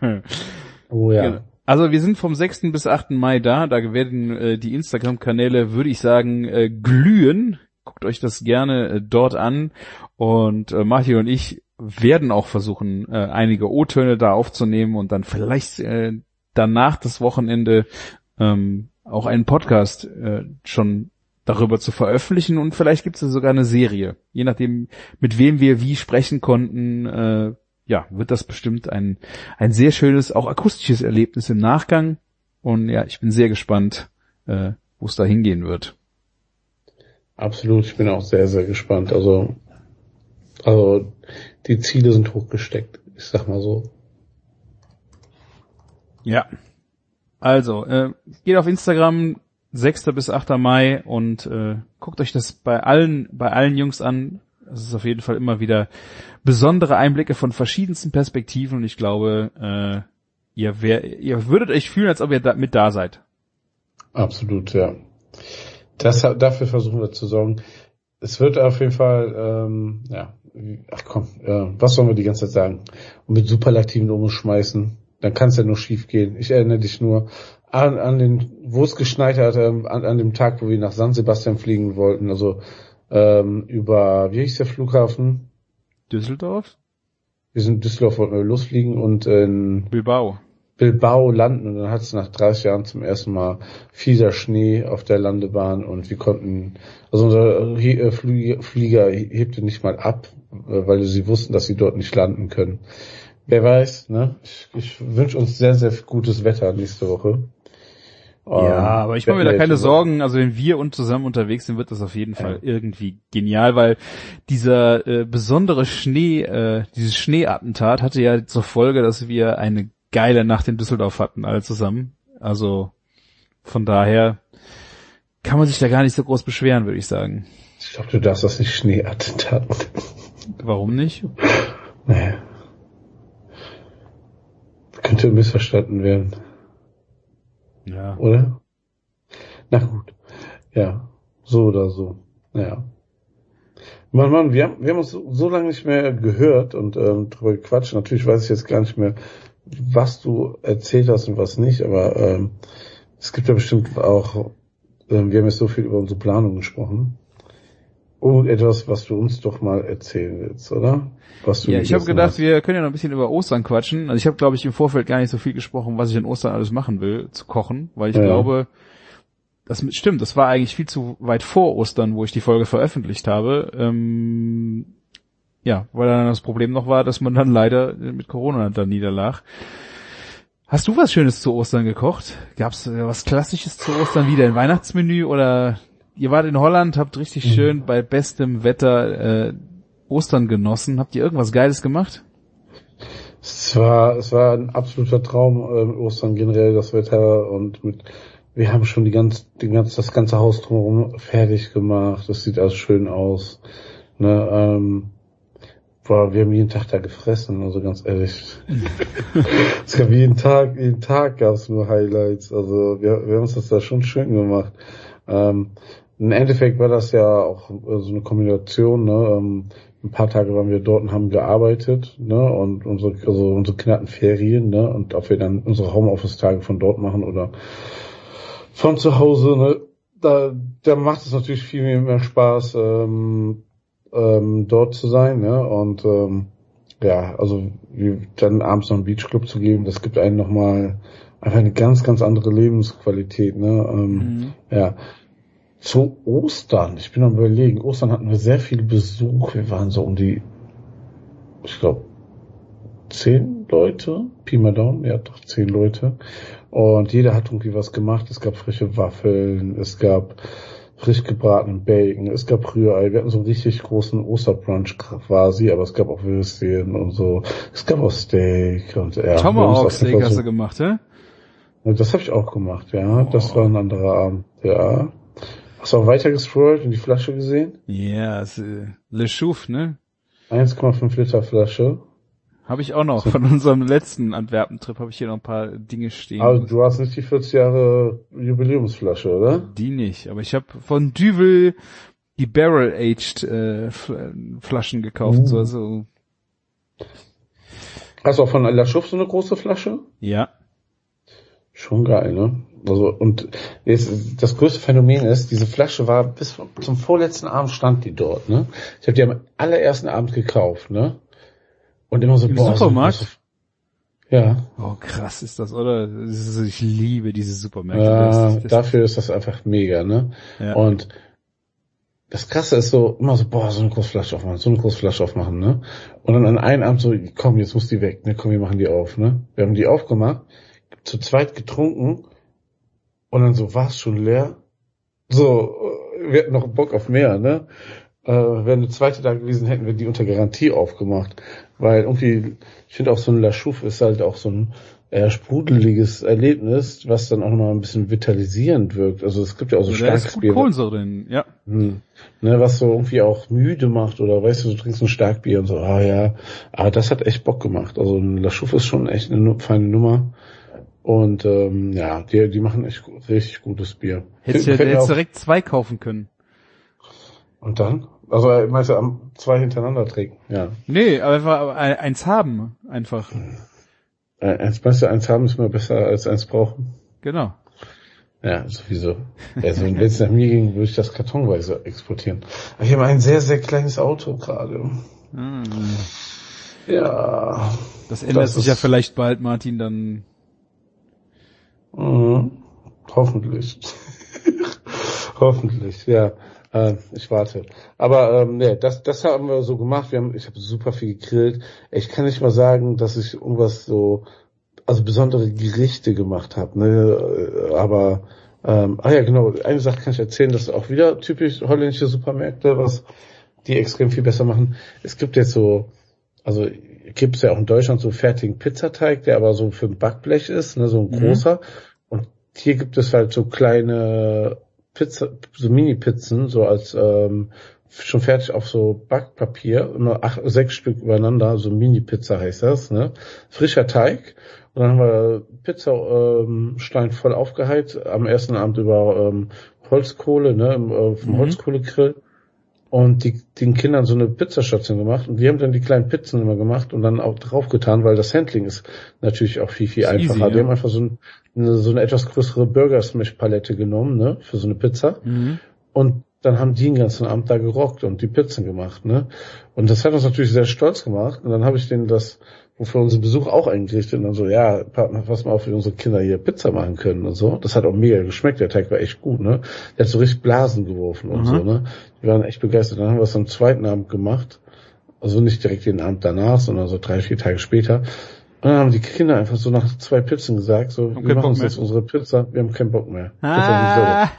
Oh ja. Genau. Also wir sind vom sechsten bis achten Mai da. Da werden äh, die Instagram-Kanäle, würde ich sagen, äh, glühen. Guckt euch das gerne äh, dort an. Und äh, Martin und ich werden auch versuchen, äh, einige O-Töne da aufzunehmen und dann vielleicht äh, danach das Wochenende ähm, auch einen Podcast äh, schon darüber zu veröffentlichen. Und vielleicht gibt es sogar eine Serie. Je nachdem, mit wem wir wie sprechen konnten, äh, ja, wird das bestimmt ein ein sehr schönes, auch akustisches Erlebnis im Nachgang. Und ja, ich bin sehr gespannt, äh, wo es da hingehen wird. Absolut, ich bin auch sehr, sehr gespannt. Also, also die Ziele sind hochgesteckt, ich sag mal so. Ja. Also, äh, geht auf Instagram, sechster bis achter Mai und äh, guckt euch das bei allen, bei allen Jungs an. Es ist auf jeden Fall immer wieder besondere Einblicke von verschiedensten Perspektiven und ich glaube, äh, ihr, wär, ihr würdet euch fühlen, als ob ihr da, mit da seid. Absolut, ja. Das, dafür versuchen wir zu sorgen. Es wird auf jeden Fall, ähm, ja, ach komm, ja, was sollen wir die ganze Zeit sagen? Und mit Superlativen umschmeißen, dann kann es ja nur schief gehen. Ich erinnere dich nur an, an den, wo es geschneit hat, ähm, an, an dem Tag, wo wir nach San Sebastian fliegen wollten, also ähm, über, wie hieß der Flughafen? Düsseldorf? Wir sind in Düsseldorf, wollten wir losfliegen und in Bilbao. Bilbao landen und dann hat es nach dreißig Jahren zum ersten Mal fieser Schnee auf der Landebahn und wir konnten, also unser äh, Flieger hebte nicht mal ab, weil sie wussten, dass sie dort nicht landen können. Wer weiß, ne? Ich, ich wünsche uns sehr, sehr gutes Wetter nächste Woche. Ja, aber ich mache mir da keine Sorgen. Also wenn wir und zusammen unterwegs sind, wird das auf jeden Fall ja. irgendwie genial, weil dieser äh, besondere Schnee, äh, dieses Schneeattentat hatte ja zur Folge, dass wir eine geile Nacht in Düsseldorf hatten, alle zusammen. Also von daher kann man sich da gar nicht so groß beschweren, würde ich sagen. Ich glaube, du darfst das nicht Schneeattentat. Warum nicht? Nee. Könnte missverstanden werden. Ja. Oder? Na gut. Ja. So oder so. Ja. Mann, Mann, wir haben, wir haben uns so, so lange nicht mehr gehört und ähm, drüber gequatscht. Natürlich weiß ich jetzt gar nicht mehr, was du erzählt hast und was nicht, aber ähm, es gibt ja bestimmt auch, ähm, wir haben jetzt so viel über unsere Planung gesprochen. Irgendetwas, was du uns doch mal erzählen willst, oder? Was du Ja, ich habe gedacht, hast. wir können ja noch ein bisschen über Ostern quatschen. Also ich habe, glaube ich, im Vorfeld gar nicht so viel gesprochen, was ich an Ostern alles machen will, zu kochen, weil ich Ja. glaube, das stimmt, das war eigentlich viel zu weit vor Ostern, wo ich die Folge veröffentlicht habe. Ähm, ja, weil dann das Problem noch war, dass man dann leider mit Corona dann niederlag. Hast du was Schönes zu Ostern gekocht? Gab's was Klassisches zu Ostern, wieder ein Weihnachtsmenü oder ihr wart in Holland, habt richtig Mhm. schön bei bestem Wetter äh, Ostern genossen. Habt ihr irgendwas Geiles gemacht? Es war, es war ein absoluter Traum, ähm, Ostern generell, das Wetter und mit, wir haben schon die ganz, die ganz, das ganze Haus drumherum fertig gemacht. Das sieht alles schön aus. Ne, ähm, boah, wir haben jeden Tag da gefressen, also ganz ehrlich. Es gab jeden Tag, jeden Tag gab es nur Highlights. Also wir, wir haben uns das da schon schön gemacht. Ähm, im Endeffekt war das ja auch äh, so eine Kombination, ne? Ähm, ein paar Tage waren wir dort und haben gearbeitet, ne? Und unsere, also unsere Kinder hatten Ferien, ne? Und ob wir dann unsere Homeoffice-Tage von dort machen oder von zu Hause, ne? Da, da macht es natürlich viel mehr Spaß, ähm, ähm, dort zu sein, ne? Und ähm, ja, also wie, dann abends noch einen Beachclub zu geben, das gibt einen nochmal einfach eine ganz, ganz andere Lebensqualität, ne? Ähm, Mhm. Ja. Zu Ostern, ich bin am überlegen, Ostern hatten wir sehr viel Besuch, wir waren so um die, ich glaube, zehn Leute, Pi mal Daumen, ja doch zehn Leute. Und jeder hat irgendwie was gemacht. Es gab frische Waffeln, es gab frisch gebratenen Bacon, es gab Rührei. Wir hatten so einen richtig großen Osterbrunch quasi, aber es gab auch Würstchen und so. Es gab auch Steak und ja. Tomahawk Steak so, hast du gemacht, hä? das habe ich auch gemacht, ja. Oh. Das war ein anderer Abend, ja. Hast du auch weiter gescrollt und die Flasche gesehen? Ja, yes, äh, Le Chouf, ne? eins Komma fünf Liter Flasche. Habe ich auch noch. Von unserem letzten Antwerpen-Trip habe ich hier noch ein paar Dinge stehen. Aber du hast nicht die vierzig Jahre Jubiläumsflasche, oder? Die nicht, aber ich habe von Duvel die Barrel-Aged äh, Flaschen gekauft. Uh. So, also, Hast du auch von La Chouf so eine große Flasche? ja. Schon geil, ne? Also, und jetzt, das größte Phänomen ist, diese Flasche war bis zum vorletzten Abend stand die dort, ne? Ich habe die am allerersten Abend gekauft, ne? Und immer so, Im boah, Supermarkt? So, ja. Oh, krass ist das, oder? Das ist, ich liebe diese Supermärkte. Ja, das, das, das, dafür ist das einfach mega, ne? ja. Und das Krasse ist so, immer so, boah, so eine große Flasche aufmachen, so eine große Flasche aufmachen, ne? Und dann an einem Abend so, komm, jetzt muss die weg, ne? Komm, wir machen die auf, ne? Wir haben die aufgemacht, zu zweit getrunken und dann so, war's schon leer? So, wir hatten noch Bock auf mehr, ne? Äh, wäre eine zweite da gewesen, hätten wir die unter Garantie aufgemacht. Weil irgendwie, ich finde auch so ein La Chouf ist halt auch so ein eher sprudeliges Erlebnis, was dann auch noch ein bisschen vitalisierend wirkt. Also es gibt ja auch so Da ist starkes gut Bier. Kohlensäure drin, ja. Hm. Ne, was so irgendwie auch müde macht oder weißt du, du trinkst ein Starkbier und so, ah ja, aber das hat echt Bock gemacht. Also ein La Chouf ist schon echt eine feine Nummer. Und ähm, ja, die, die machen echt richtig gutes Bier. Hättest du ja jetzt direkt zwei kaufen können. Und dann? Also meinst du am zwei hintereinander trinken? Ja. Nee, aber einfach eins haben, einfach. Eins meinst du, eins haben ist immer besser als eins brauchen? Genau. Ja, sowieso. Also wenn es nach mir ging, würde ich das kartonweise exportieren. Aber ich habe ein sehr, sehr kleines Auto gerade. Hm. Ja. Das ändert das sich ja vielleicht bald, Martin, dann. Mhm. Hoffentlich. Hoffentlich, ja. Äh, ich warte. Aber ähm, nee, das das haben wir so gemacht. Wir haben, ich habe super viel gegrillt. Ich kann nicht mal sagen, dass ich irgendwas so, also besondere Gerichte gemacht habe. Ne? Aber ähm, ah ja, genau. Eine Sache kann ich erzählen, das ist auch wieder typisch holländische Supermärkte, was die extrem viel besser machen. Es gibt jetzt so, also gibt es ja auch in Deutschland so fertigen Pizzateig, der aber so für ein Backblech ist, ne, so ein Mhm. großer. Und hier gibt es halt so kleine Pizza, so Mini-Pizzen, so als ähm, schon fertig auf so Backpapier, immer acht, sechs Stück übereinander, so Mini-Pizza heißt das, ne? Frischer Teig. Und dann haben wir Pizzastein ähm, voll aufgeheizt, am ersten Abend über ähm, Holzkohle, ne, äh, vom mhm. Holzkohlegrill. Und die, den Kindern so eine Pizzastation gemacht und wir haben dann die kleinen Pizzen immer gemacht und dann auch draufgetan, weil das Handling ist natürlich auch viel, viel einfacher. Easy, ja. Wir haben einfach so, ein, eine, so eine etwas größere Burger-Smash-Palette genommen, ne, für so eine Pizza. Mhm. Und dann haben die den ganzen Abend da gerockt und die Pizzen gemacht, ne. Und das hat uns natürlich sehr stolz gemacht. Und dann habe ich denen das für unseren Besuch auch eingerichtet und dann so, ja, pass mal auf, wie unsere Kinder hier Pizza machen können und so. Das hat auch mega geschmeckt, der Teig war echt gut, ne. Der hat so richtig Blasen geworfen und mhm. so, ne. Die waren echt begeistert. Dann haben wir es am zweiten Abend gemacht, also nicht direkt den Abend danach, sondern so drei, vier Tage später. Und dann haben die Kinder einfach so nach zwei Pizzen gesagt, so, wir machen uns jetzt unsere Pizza, wir haben keinen Bock mehr. Ah.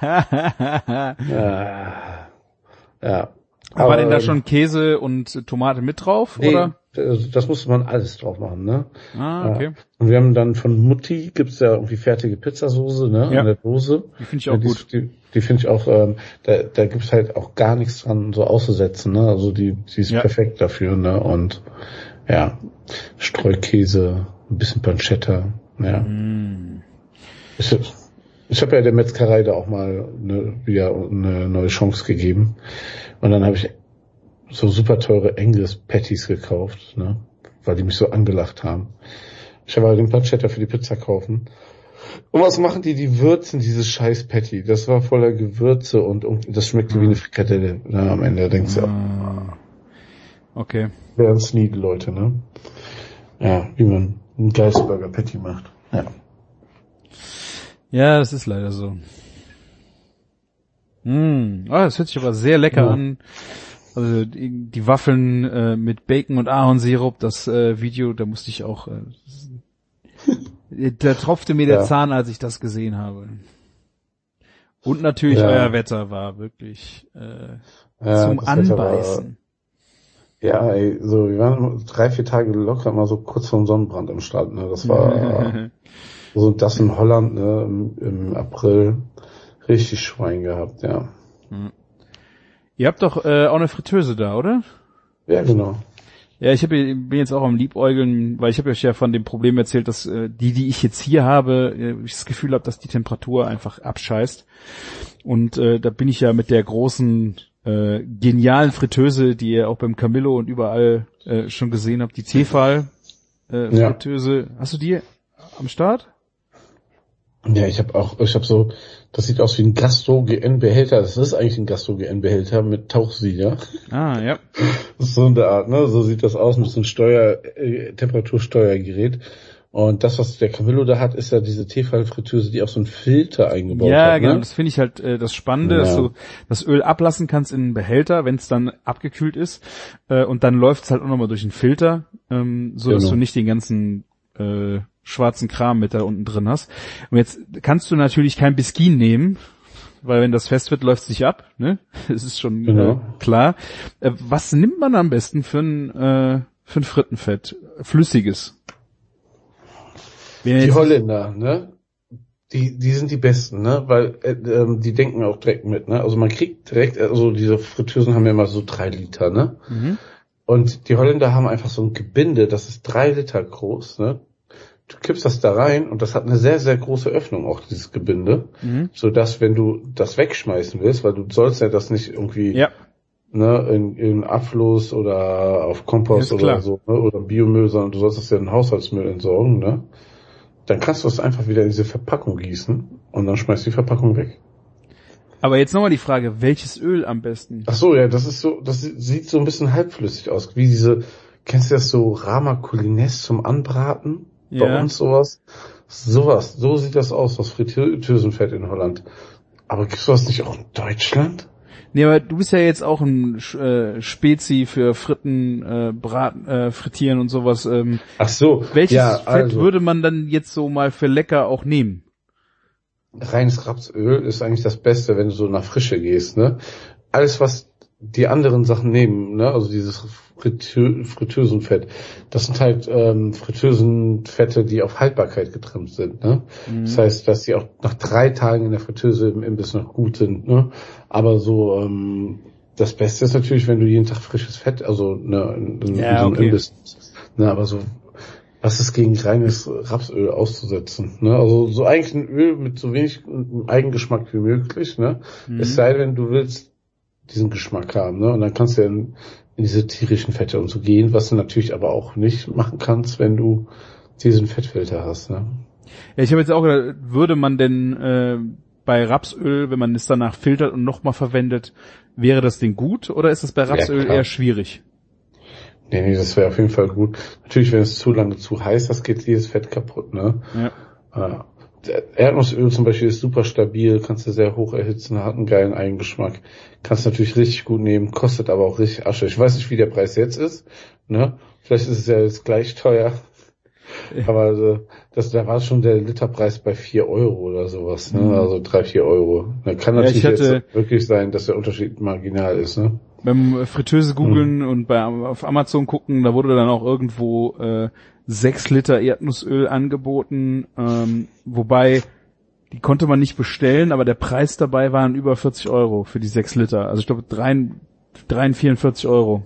ja. ja. Aber, war denn da schon Käse und Tomate mit drauf, nee, oder? Das musste man alles drauf machen, ne? Ah, okay. Und wir haben dann von Mutti, gibt's ja irgendwie fertige Pizzasoße, ne? Ja. In der Dose. Die finde ich auch ja, die, gut. Die, die finde ich auch, ähm, da, da gibt's halt auch gar nichts dran so auszusetzen, ne? Also die, die ist ja. perfekt dafür, ne? Und, ja, Streukäse, ein bisschen Pancetta, ja. Mm. Ich, ich habe ja der Metzgerei da auch mal eine, wieder eine neue Chance gegeben. Und dann habe ich so super teure Angus-Patties gekauft, ne, weil die mich so angelacht haben. Ich habe halt den Pancetta für die Pizza kaufen. Und was machen die? Die würzen dieses scheiß Patty. Das war voller Gewürze und, und das schmeckt wie eine Frikadelle. Na, am Ende denkst du, ah. Okay. Wären's nie die Leute, ne? Ja, wie man einen Geistburger Patty macht. Ja. Ja, das ist leider so. Mm. Oh, das hört sich aber sehr lecker ja. an. Also die, die Waffeln äh, mit Bacon und Ahornsirup, das äh, Video, da musste ich auch, äh, da tropfte mir der ja. Zahn, als ich das gesehen habe. Und natürlich ja. euer Wetter war wirklich äh, ja, zum Anbeißen. War, ja, ey, so wir waren drei, vier Tage locker mal so kurz vorm Sonnenbrand im Start, ne? Das war so das in Holland, ne, im, im April richtig Schwein gehabt, ja. Hm. Ihr habt doch äh, auch eine Fritteuse da, oder? Ja, genau. Ja, ich hab, bin jetzt auch am Liebäugeln, weil ich habe euch ja von dem Problem erzählt, dass äh, die, die ich jetzt hier habe, äh, ich das Gefühl habe, dass die Temperatur einfach abscheißt. Und äh, da bin ich ja mit der großen, äh, genialen Fritteuse, die ihr auch beim Camillo und überall äh, schon gesehen habt, die Tefal äh, Fritteuse. Ja. Hast du die am Start? Ja, ich habe auch, ich habe so, das sieht aus wie ein Gastro-G N-Behälter. Das ist eigentlich ein Gastro-G N-Behälter mit Tauchsieder. Ah, ja. Das ist so in der Art, ne? So sieht das aus mit so einem Steuer, äh, Temperatursteuergerät. Und das, was der Camillo da hat, ist ja diese Tefal-Fritteuse, die auch so einen Filter eingebaut ja, hat. Ja, genau. Ne? Das finde ich halt äh, das Spannende, ja. dass du das Öl ablassen kannst in einen Behälter, wenn es dann abgekühlt ist. Äh, und dann läuft es halt auch nochmal durch einen Filter, ähm, so dass genau. du nicht den ganzen äh, schwarzen Kram mit da unten drin hast. Und jetzt kannst du natürlich kein Biskin nehmen, weil wenn das fest wird, läuft es nicht ab, ne? Das ist schon genau. äh, klar. Äh, was nimmt man am besten für ein, äh, für ein Frittenfett? Flüssiges? Die Holländer, ne? Die, die sind die besten, ne? Weil äh, ähm, die denken auch direkt mit, ne? Also man kriegt direkt, also diese Fritteusen haben ja immer so drei Liter, ne? Mhm. Und die Holländer haben einfach so ein Gebinde, das ist drei Liter groß, ne? Du kippst das da rein und das hat eine sehr, sehr große Öffnung, auch dieses Gebinde, mhm. so dass wenn du das wegschmeißen willst, weil du sollst ja das nicht irgendwie ja. ne, in, in Abfluss oder auf Kompost oder klar. so, ne, oder Biomüll, sondern du sollst das ja in Haushaltsmüll entsorgen, ne? Dann kannst du es einfach wieder in diese Verpackung gießen und dann schmeißt die Verpackung weg. Aber jetzt nochmal die Frage, welches Öl am besten? Ach so, ja, das ist so, das sieht so ein bisschen halbflüssig aus, wie diese, kennst du das so Rama Culines zum Anbraten? Bei ja. uns sowas. Sowas. So sieht das aus, das Fritteusenfett in Holland. Aber gibt's sowas nicht auch in Deutschland? Nee, aber du bist ja jetzt auch ein äh, Spezi für Fritten, äh, Braten, äh, Frittieren und sowas. Ähm, Ach so. Welches ja, Fett also, würde man dann jetzt so mal für lecker auch nehmen? Reines Rapsöl ist eigentlich das Beste, wenn du so nach Frische gehst, ne? Alles, was die anderen Sachen nehmen, ne, also dieses Fritteu- Fritteusenfett, das sind halt ähm, Fritteusenfette, die auf Haltbarkeit getrimmt sind, ne. Mhm. Das heißt, dass die auch nach drei Tagen in der Fritteuse im Imbiss noch gut sind, ne. Aber so ähm, das Beste ist natürlich, wenn du jeden Tag frisches Fett, also ne, in, in, Ja, in so einem okay. Imbiss, ne, aber so, was ist gegen reines Rapsöl auszusetzen, ne, also so eigentlich ein Öl mit so wenig Eigengeschmack wie möglich, ne, Mhm. es sei denn, du willst diesen Geschmack haben, ne, und dann kannst du ja in, in diese tierischen Fette und so gehen, was du natürlich aber auch nicht machen kannst, wenn du diesen Fettfilter hast, ne. Ja, ich habe jetzt auch gedacht, würde man denn äh, bei Rapsöl, wenn man es danach filtert und nochmal verwendet, wäre das Ding gut oder ist es bei Rapsöl klar. eher schwierig? Nee, nee, das wäre auf jeden Fall gut. Natürlich, wenn es zu lange zu heiß ist, geht jedes Fett kaputt, ne? Ja. Äh, Erdnussöl zum Beispiel ist super stabil, kannst du sehr hoch erhitzen, hat einen geilen Eigengeschmack. Kannst du natürlich richtig gut nehmen, kostet aber auch richtig Asche. Ich weiß nicht, wie der Preis jetzt ist, ne? Vielleicht ist es ja jetzt gleich teuer. Aber also, das, da war schon der Literpreis bei vier Euro oder sowas, ne? Mhm. Also drei, vier Euro. Da kann Ja, natürlich ich hatte- jetzt wirklich sein, dass der Unterschied marginal ist, ne? Beim Fritteuse googeln und bei auf Amazon gucken, da wurde dann auch irgendwo äh, sechs Liter Erdnussöl angeboten, ähm, wobei die konnte man nicht bestellen, aber der Preis dabei waren über vierzig Euro für die sechs Liter. Also ich glaube drei, drei, vierundvierzig Euro.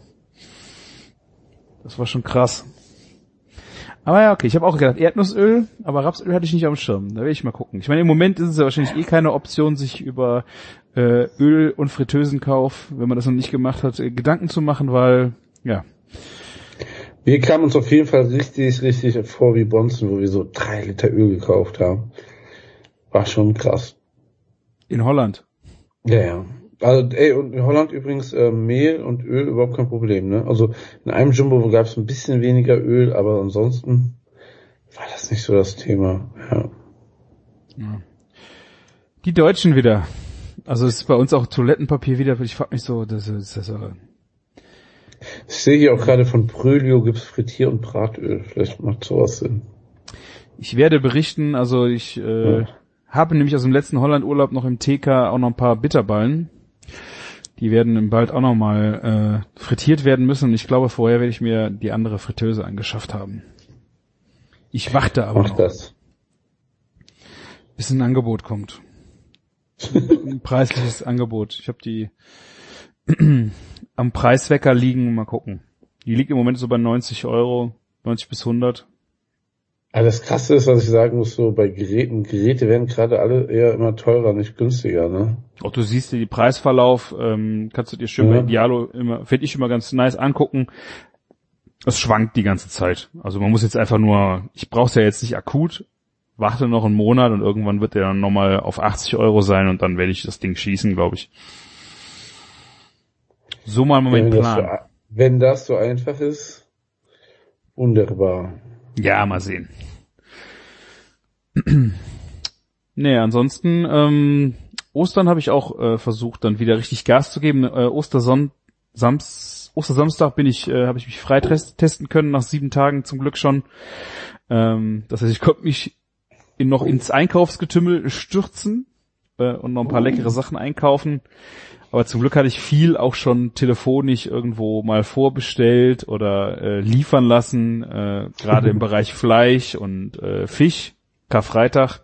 Das war schon krass. Aber ja, okay, ich habe auch gedacht, Erdnussöl, aber Rapsöl hatte ich nicht auf dem Schirm. Da will ich mal gucken. Ich meine, im Moment ist es ja wahrscheinlich eh keine Option, sich über äh, Öl- und Fritteusenkauf, wenn man das noch nicht gemacht hat, äh, Gedanken zu machen, weil, ja. Wir kamen uns auf jeden Fall richtig, richtig vor wie Bonzen, wo wir so drei Liter Öl gekauft haben. War schon krass. In Holland. Ja, ja. Also, ey, und in Holland übrigens äh, Mehl und Öl überhaupt kein Problem, ne? Also in einem Jumbo gab es ein bisschen weniger Öl, aber ansonsten war das nicht so das Thema. Ja. Ja. Die Deutschen wieder. Also es ist bei uns auch Toilettenpapier wieder, ich frag mich so, das ist das so. Ich sehe hier auch gerade von Prölio gibt's Frittier- und Bratöl. Vielleicht macht sowas Sinn. Ich werde berichten, also ich äh, Ja. habe nämlich aus dem letzten Holland-Urlaub noch im T K auch noch ein paar Bitterballen. Die werden bald auch noch mal äh, frittiert werden müssen. Und ich glaube, vorher werde ich mir die andere Fritteuse angeschafft haben. Ich warte aber Mach noch, das. bis ein Angebot kommt. Ein preisliches Angebot. Ich habe die am Preiswecker liegen, mal gucken. Die liegt im Moment so bei neunzig Euro, neunzig bis hundert. Aber das Krasse ist, was ich sagen muss, so bei Geräten, Geräte werden gerade alle eher immer teurer, nicht günstiger, ne? Auch du siehst dir die Preisverlauf, ähm, kannst du dir schön Ja. bei Idealo immer, finde ich immer ganz nice angucken. Es schwankt die ganze Zeit. Also man muss jetzt einfach nur, ich brauch's ja jetzt nicht akut, warte noch einen Monat und irgendwann wird der dann nochmal auf achtzig Euro sein und dann werde ich das Ding schießen, glaube ich. So mal mein wenn, das Plan. so, wenn das so einfach ist, wunderbar. Ja, mal sehen. Nee, ansonsten, ähm, Ostern habe ich auch äh, versucht, dann wieder richtig Gas zu geben. Äh, Osterson Sams Ostersamstag bin ich, äh, habe ich mich frei testen können, nach sieben Tagen zum Glück schon. Ähm, das heißt, ich konnte mich in, noch ins Einkaufsgetümmel stürzen äh, und noch ein paar leckere Sachen einkaufen. Aber zum Glück hatte ich viel auch schon telefonisch irgendwo mal vorbestellt oder äh, liefern lassen, äh, gerade im Bereich Fleisch und äh, Fisch, Karfreitag.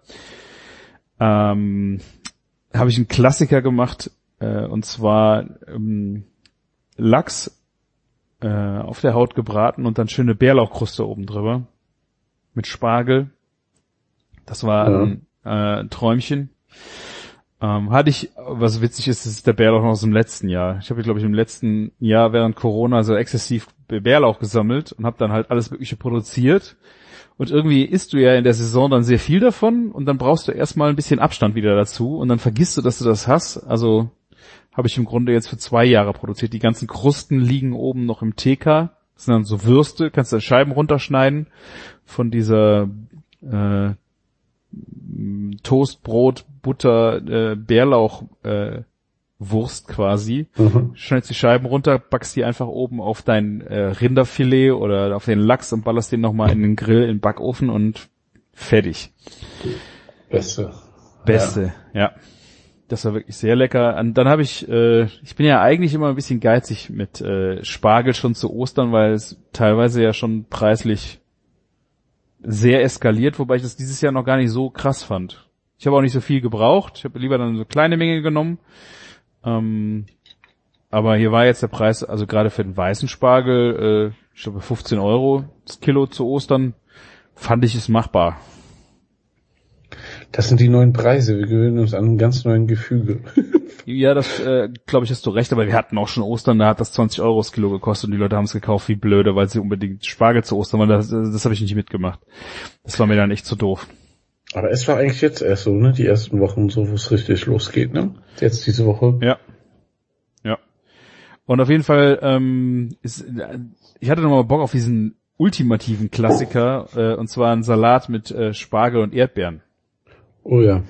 Ähm, habe ich einen Klassiker gemacht, äh, und zwar ähm, Lachs äh, auf der Haut gebraten und dann schöne Bärlauchkruste oben drüber mit Spargel. Das war Ja. ein äh, Träumchen. Ähm, hatte ich, was witzig ist, das ist der Bärlauch noch aus dem letzten Jahr. Ich habe, glaube ich, im letzten Jahr während Corona so exzessiv Bärlauch gesammelt und habe dann halt alles Mögliche produziert. Und irgendwie isst du ja in der Saison dann sehr viel davon und dann brauchst du erstmal ein bisschen Abstand wieder dazu und dann vergisst du, dass du das hast. Also habe ich im Grunde jetzt für zwei Jahre produziert. Die ganzen Krusten liegen oben noch im T K. Das sind dann so Würste, kannst du Scheiben runterschneiden von dieser äh, Toastbrot, Butter, äh, Bärlauch, äh, Wurst quasi. Mhm. Schneidest die Scheiben runter, backst die einfach oben auf dein äh, Rinderfilet oder auf den Lachs und ballerst den nochmal in den Grill, in den Backofen und fertig. Beste. Beste, ja. ja. Das war wirklich sehr lecker. Und dann habe ich, äh, ich bin ja eigentlich immer ein bisschen geizig mit äh, Spargel schon zu Ostern, weil es teilweise ja schon preislich sehr eskaliert, wobei ich das dieses Jahr noch gar nicht so krass fand. Ich habe auch nicht so viel gebraucht. Ich habe lieber dann so kleine Menge genommen. Ähm, aber hier war jetzt der Preis, also gerade für den weißen Spargel, äh, ich glaube fünfzehn Euro das Kilo zu Ostern, fand ich es machbar. Das sind die neuen Preise, wir gewöhnen uns an einem ganz neuen Gefüge. Ja, das äh, glaube ich, hast du recht, aber wir hatten auch schon Ostern, da hat das zwanzig Euro das Kilo gekostet und die Leute haben es gekauft wie blöde, weil sie unbedingt Spargel zu Ostern wollen. Das, das habe ich nicht mitgemacht. Das war mir dann echt zu doof. Aber es war eigentlich jetzt erst so, ne? Die ersten Wochen so, wo es richtig losgeht, ne? Jetzt diese Woche. Ja. Ja. Und auf jeden Fall, ähm, ist, ich hatte nochmal Bock auf diesen ultimativen Klassiker, äh, und zwar einen Salat mit äh, Spargel und Erdbeeren. Oh ja.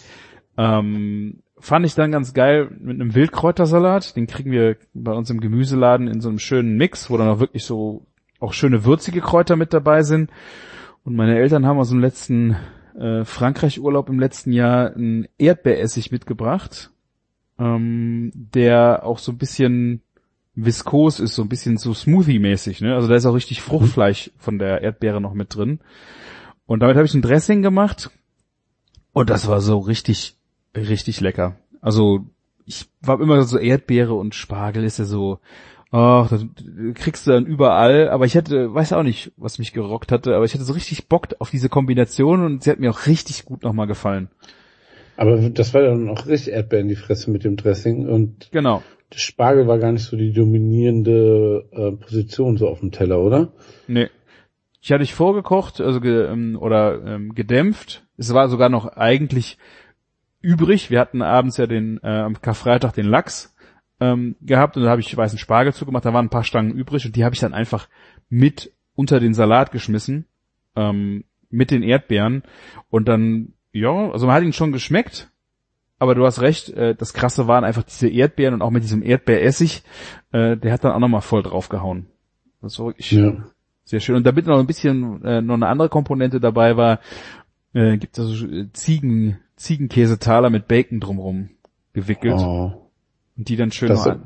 Ähm, fand ich dann ganz geil mit einem Wildkräutersalat. Den kriegen wir bei uns im Gemüseladen in so einem schönen Mix, wo dann auch wirklich so auch schöne würzige Kräuter mit dabei sind. Und meine Eltern haben aus dem letzten äh, Frankreich-Urlaub im letzten Jahr einen Erdbeeressig mitgebracht, ähm, der auch so ein bisschen viskos ist, so ein bisschen so Smoothie-mäßig, ne? Also da ist auch richtig Fruchtfleisch von der Erdbeere noch mit drin. Und damit habe ich ein Dressing gemacht. Und das war so richtig, richtig lecker. Also ich war immer so Erdbeere und Spargel ist ja so, ach, das kriegst du dann überall. Aber ich hätte, weiß auch nicht, was mich gerockt hatte, aber ich hatte so richtig Bock auf diese Kombination und sie hat mir auch richtig gut nochmal gefallen. Aber das war dann auch richtig Erdbeer in die Fresse mit dem Dressing und genau. Der Spargel war gar nicht so die dominierende äh, Position so auf dem Teller, oder? Nee. Ich hatte ich vorgekocht, also ge, ähm, oder ähm, gedämpft. Es war sogar noch eigentlich übrig. Wir hatten abends ja den äh, am Karfreitag den Lachs ähm, gehabt und da habe ich weißen Spargel zugemacht. Da waren ein paar Stangen übrig und die habe ich dann einfach mit unter den Salat geschmissen, ähm, mit den Erdbeeren und dann, ja, also man hat ihn schon geschmeckt, aber du hast recht, äh, das Krasse waren einfach diese Erdbeeren und auch mit diesem Erdbeeressig, äh, der hat dann auch nochmal voll draufgehauen. Das war wirklich ja. Sehr schön. Und damit noch ein bisschen äh, noch eine andere Komponente dabei war, äh, gibt es also Ziegen, Ziegenkäsetaler mit Bacon drumrum gewickelt. Oh. Und die dann schön Das noch,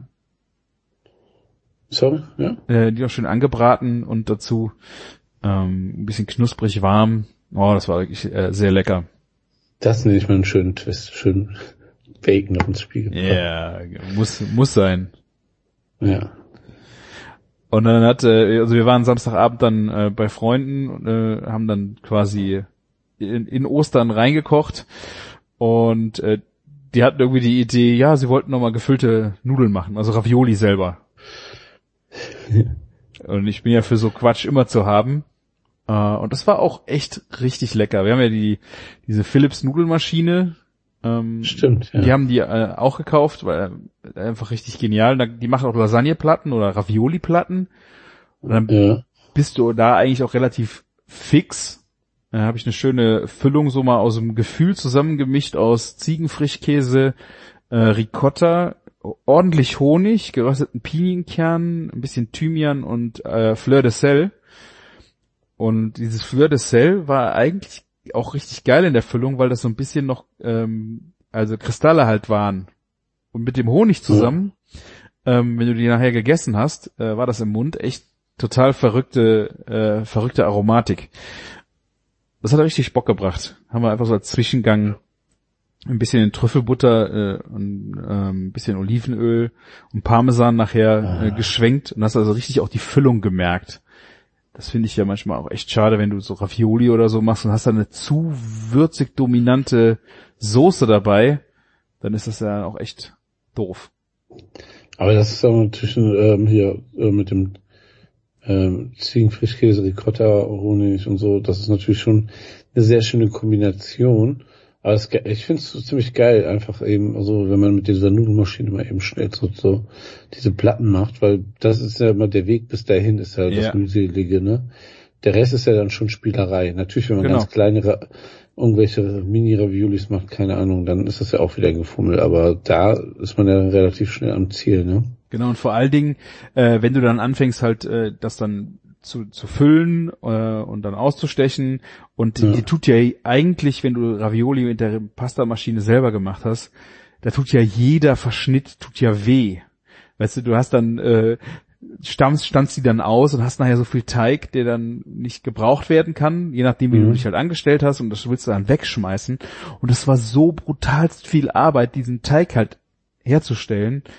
Sorry, ja? äh, die noch schön angebraten und dazu ähm, ein bisschen knusprig warm. Oh, das war wirklich äh, sehr lecker. Das nenne ich mal einen schönen Twist, schön Bacon noch ins Spiel gebracht. Ja, yeah, muss muss sein. Ja. Und dann hat, äh, also wir waren Samstagabend dann äh, bei Freunden und äh, haben dann quasi in, in Ostern reingekocht und äh, die hatten irgendwie die Idee, ja, sie wollten nochmal gefüllte Nudeln machen, also Ravioli selber. Und ich bin ja für so Quatsch immer zu haben. Äh, und das war auch echt richtig lecker. Wir haben ja die diese Philips Nudelmaschine. Ähm, Stimmt, ja. Die haben die äh, auch gekauft, weil äh, einfach richtig genial. Die machen auch Lasagneplatten oder Ravioli-Platten. Und dann ja. bist du da eigentlich auch relativ fix. Da habe ich eine schöne Füllung so mal aus dem Gefühl zusammengemischt aus Ziegenfrischkäse, äh, Ricotta, ordentlich Honig, gerösteten Pinienkernen, ein bisschen Thymian und äh, Fleur de Sel. Und dieses Fleur de Sel war eigentlich auch richtig geil in der Füllung, weil das so ein bisschen noch, ähm, also Kristalle halt waren. Und mit dem Honig zusammen, ja. ähm, wenn du die nachher gegessen hast, äh, war das im Mund echt total verrückte, äh, verrückte Aromatik. Das hat richtig Bock gebracht. Haben wir einfach so als Zwischengang ein bisschen in Trüffelbutter äh, und ähm, ein bisschen Olivenöl und Parmesan nachher äh, geschwenkt und hast also richtig auch die Füllung gemerkt. Das finde ich ja manchmal auch echt schade, wenn du so Ravioli oder so machst und hast dann eine zu würzig dominante Soße dabei, dann ist das ja auch echt doof. Aber das ist auch natürlich ähm, hier äh, mit dem ähm, Ziegenfrischkäse, Ricotta, Honig und so, das ist natürlich schon eine sehr schöne Kombination. Aber es, ich finde es ziemlich geil, einfach eben, also wenn man mit dieser Nudelmaschine mal eben schnell so, so diese Platten macht, weil das ist ja immer der Weg bis dahin, ist ja, ja. das Mühselige, ne? Der Rest ist ja dann schon Spielerei. Natürlich, wenn man genau. ganz kleine, irgendwelche Mini-Raviolis macht, keine Ahnung, dann ist das ja auch wieder gefummelt, aber da ist man ja relativ schnell am Ziel, ne? Genau, und vor allen Dingen, äh, wenn du dann anfängst halt, äh, das dann zu, zu füllen äh, und dann auszustechen und ja. die tut ja eigentlich, wenn du Ravioli mit der Pastamaschine selber gemacht hast, da tut ja jeder Verschnitt, tut ja weh. Weißt du, du hast dann, äh, stammst, standst die dann aus und hast nachher so viel Teig, der dann nicht gebraucht werden kann, je nachdem, wie mhm. du dich halt angestellt hast und das willst du dann wegschmeißen. Und es war so brutalst viel Arbeit, diesen Teig halt herzustellen.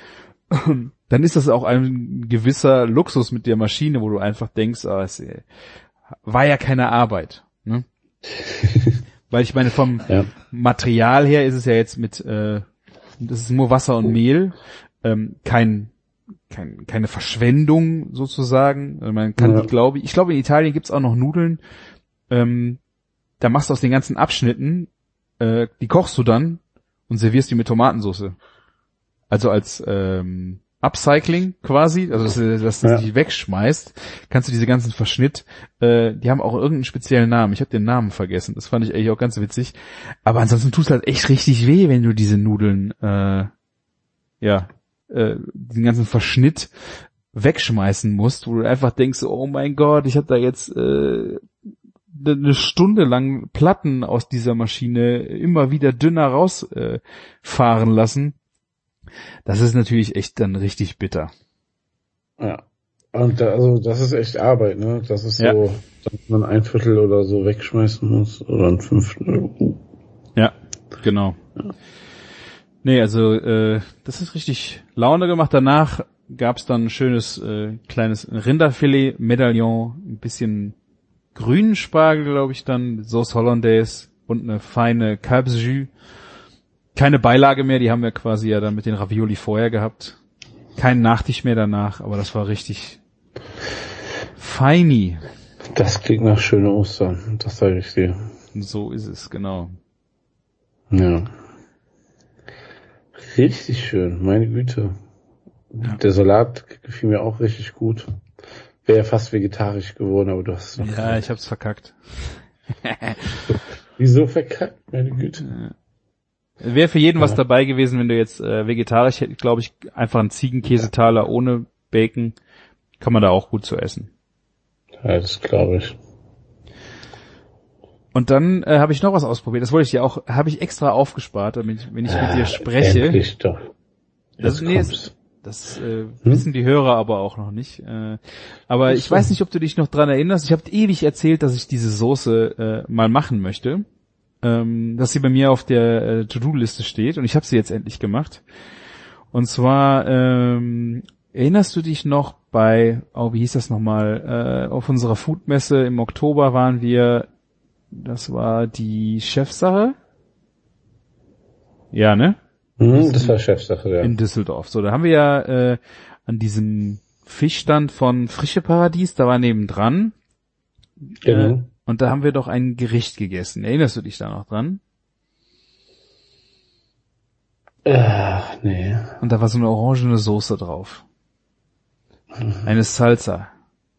dann ist das auch ein gewisser Luxus mit der Maschine, wo du einfach denkst, ah, es war ja keine Arbeit, ne? Weil ich meine, vom ja. Material her ist es ja jetzt mit, äh, das ist nur Wasser und Mehl, ähm, kein, kein, keine Verschwendung sozusagen. Also man kann ja. die, glaube ich, ich glaube in Italien gibt's auch noch Nudeln, ähm, da machst du aus den ganzen Abschnitten, äh, die kochst du dann und servierst die mit Tomatensauce. Also als ähm, Upcycling quasi, also dass, dass du ja. die wegschmeißt, kannst du diese ganzen Verschnitt, äh, die haben auch irgendeinen speziellen Namen. Ich habe den Namen vergessen. Das fand ich eigentlich auch ganz witzig. Aber ansonsten tut es halt echt richtig weh, wenn du diese Nudeln, äh, ja, äh, den ganzen Verschnitt wegschmeißen musst, wo du einfach denkst, oh mein Gott, ich habe da jetzt äh, eine Stunde lang Platten aus dieser Maschine immer wieder dünner rausfahren äh, lassen. Das ist natürlich echt dann richtig bitter. Ja. Und da, also das ist echt Arbeit, ne? Das ist ja. so, dass man ein Viertel oder so wegschmeißen muss oder ein Fünftel. Ja, genau. Ja. Nee, also äh, das ist richtig Laune gemacht. Danach gab's dann ein schönes äh, kleines Rinderfilet, Medaillon, ein bisschen grünen Spargel, glaube ich, dann Sauce Hollandaise und eine feine Kalbsjus. Keine Beilage mehr, die haben wir quasi ja dann mit den Ravioli vorher gehabt. Kein Nachtisch mehr danach, aber das war richtig feini. Das klingt nach schönen Ostern, das sage ich dir. So ist es, genau. Ja. Richtig schön, meine Güte. Ja. Der Salat gefiel mir auch richtig gut. Wäre ja fast vegetarisch geworden, aber du hast es noch Ja, gesagt. Ich hab's verkackt. Wieso verkackt, meine Güte? Ja. Wäre für jeden ja. was dabei gewesen, wenn du jetzt äh, vegetarisch hättest, glaube ich, einfach einen Ziegenkäsetaler ohne Bacon, kann man da auch gut zu essen. Ja, das glaube ich. Und dann äh, habe ich noch was ausprobiert, das wollte ich dir auch, habe ich extra aufgespart, damit ich, wenn ich ja, mit dir spreche. Endlich doch. Das, nee, das, das äh, hm? wissen die Hörer aber auch noch nicht. Äh, aber ich weiß nicht, ob du dich noch dran erinnerst, ich habe ewig erzählt, dass ich diese Soße äh, mal machen möchte. Ähm, dass sie bei mir auf der äh, To-Do-Liste steht und ich habe sie jetzt endlich gemacht. Und zwar ähm, erinnerst du dich noch bei, oh wie hieß das nochmal, äh, auf unserer Foodmesse im Oktober waren wir, das war die Chefsache? Ja, ne? Mhm, das war Chefsache, ja. In Düsseldorf. So, da haben wir ja äh, an diesem Fischstand von Frische Paradies, da war nebendran. Genau. Äh, Und da haben wir doch ein Gericht gegessen. Erinnerst du dich da noch dran? Ach, nee. Und da war so eine orangene Soße drauf. Mhm. Eine Salsa.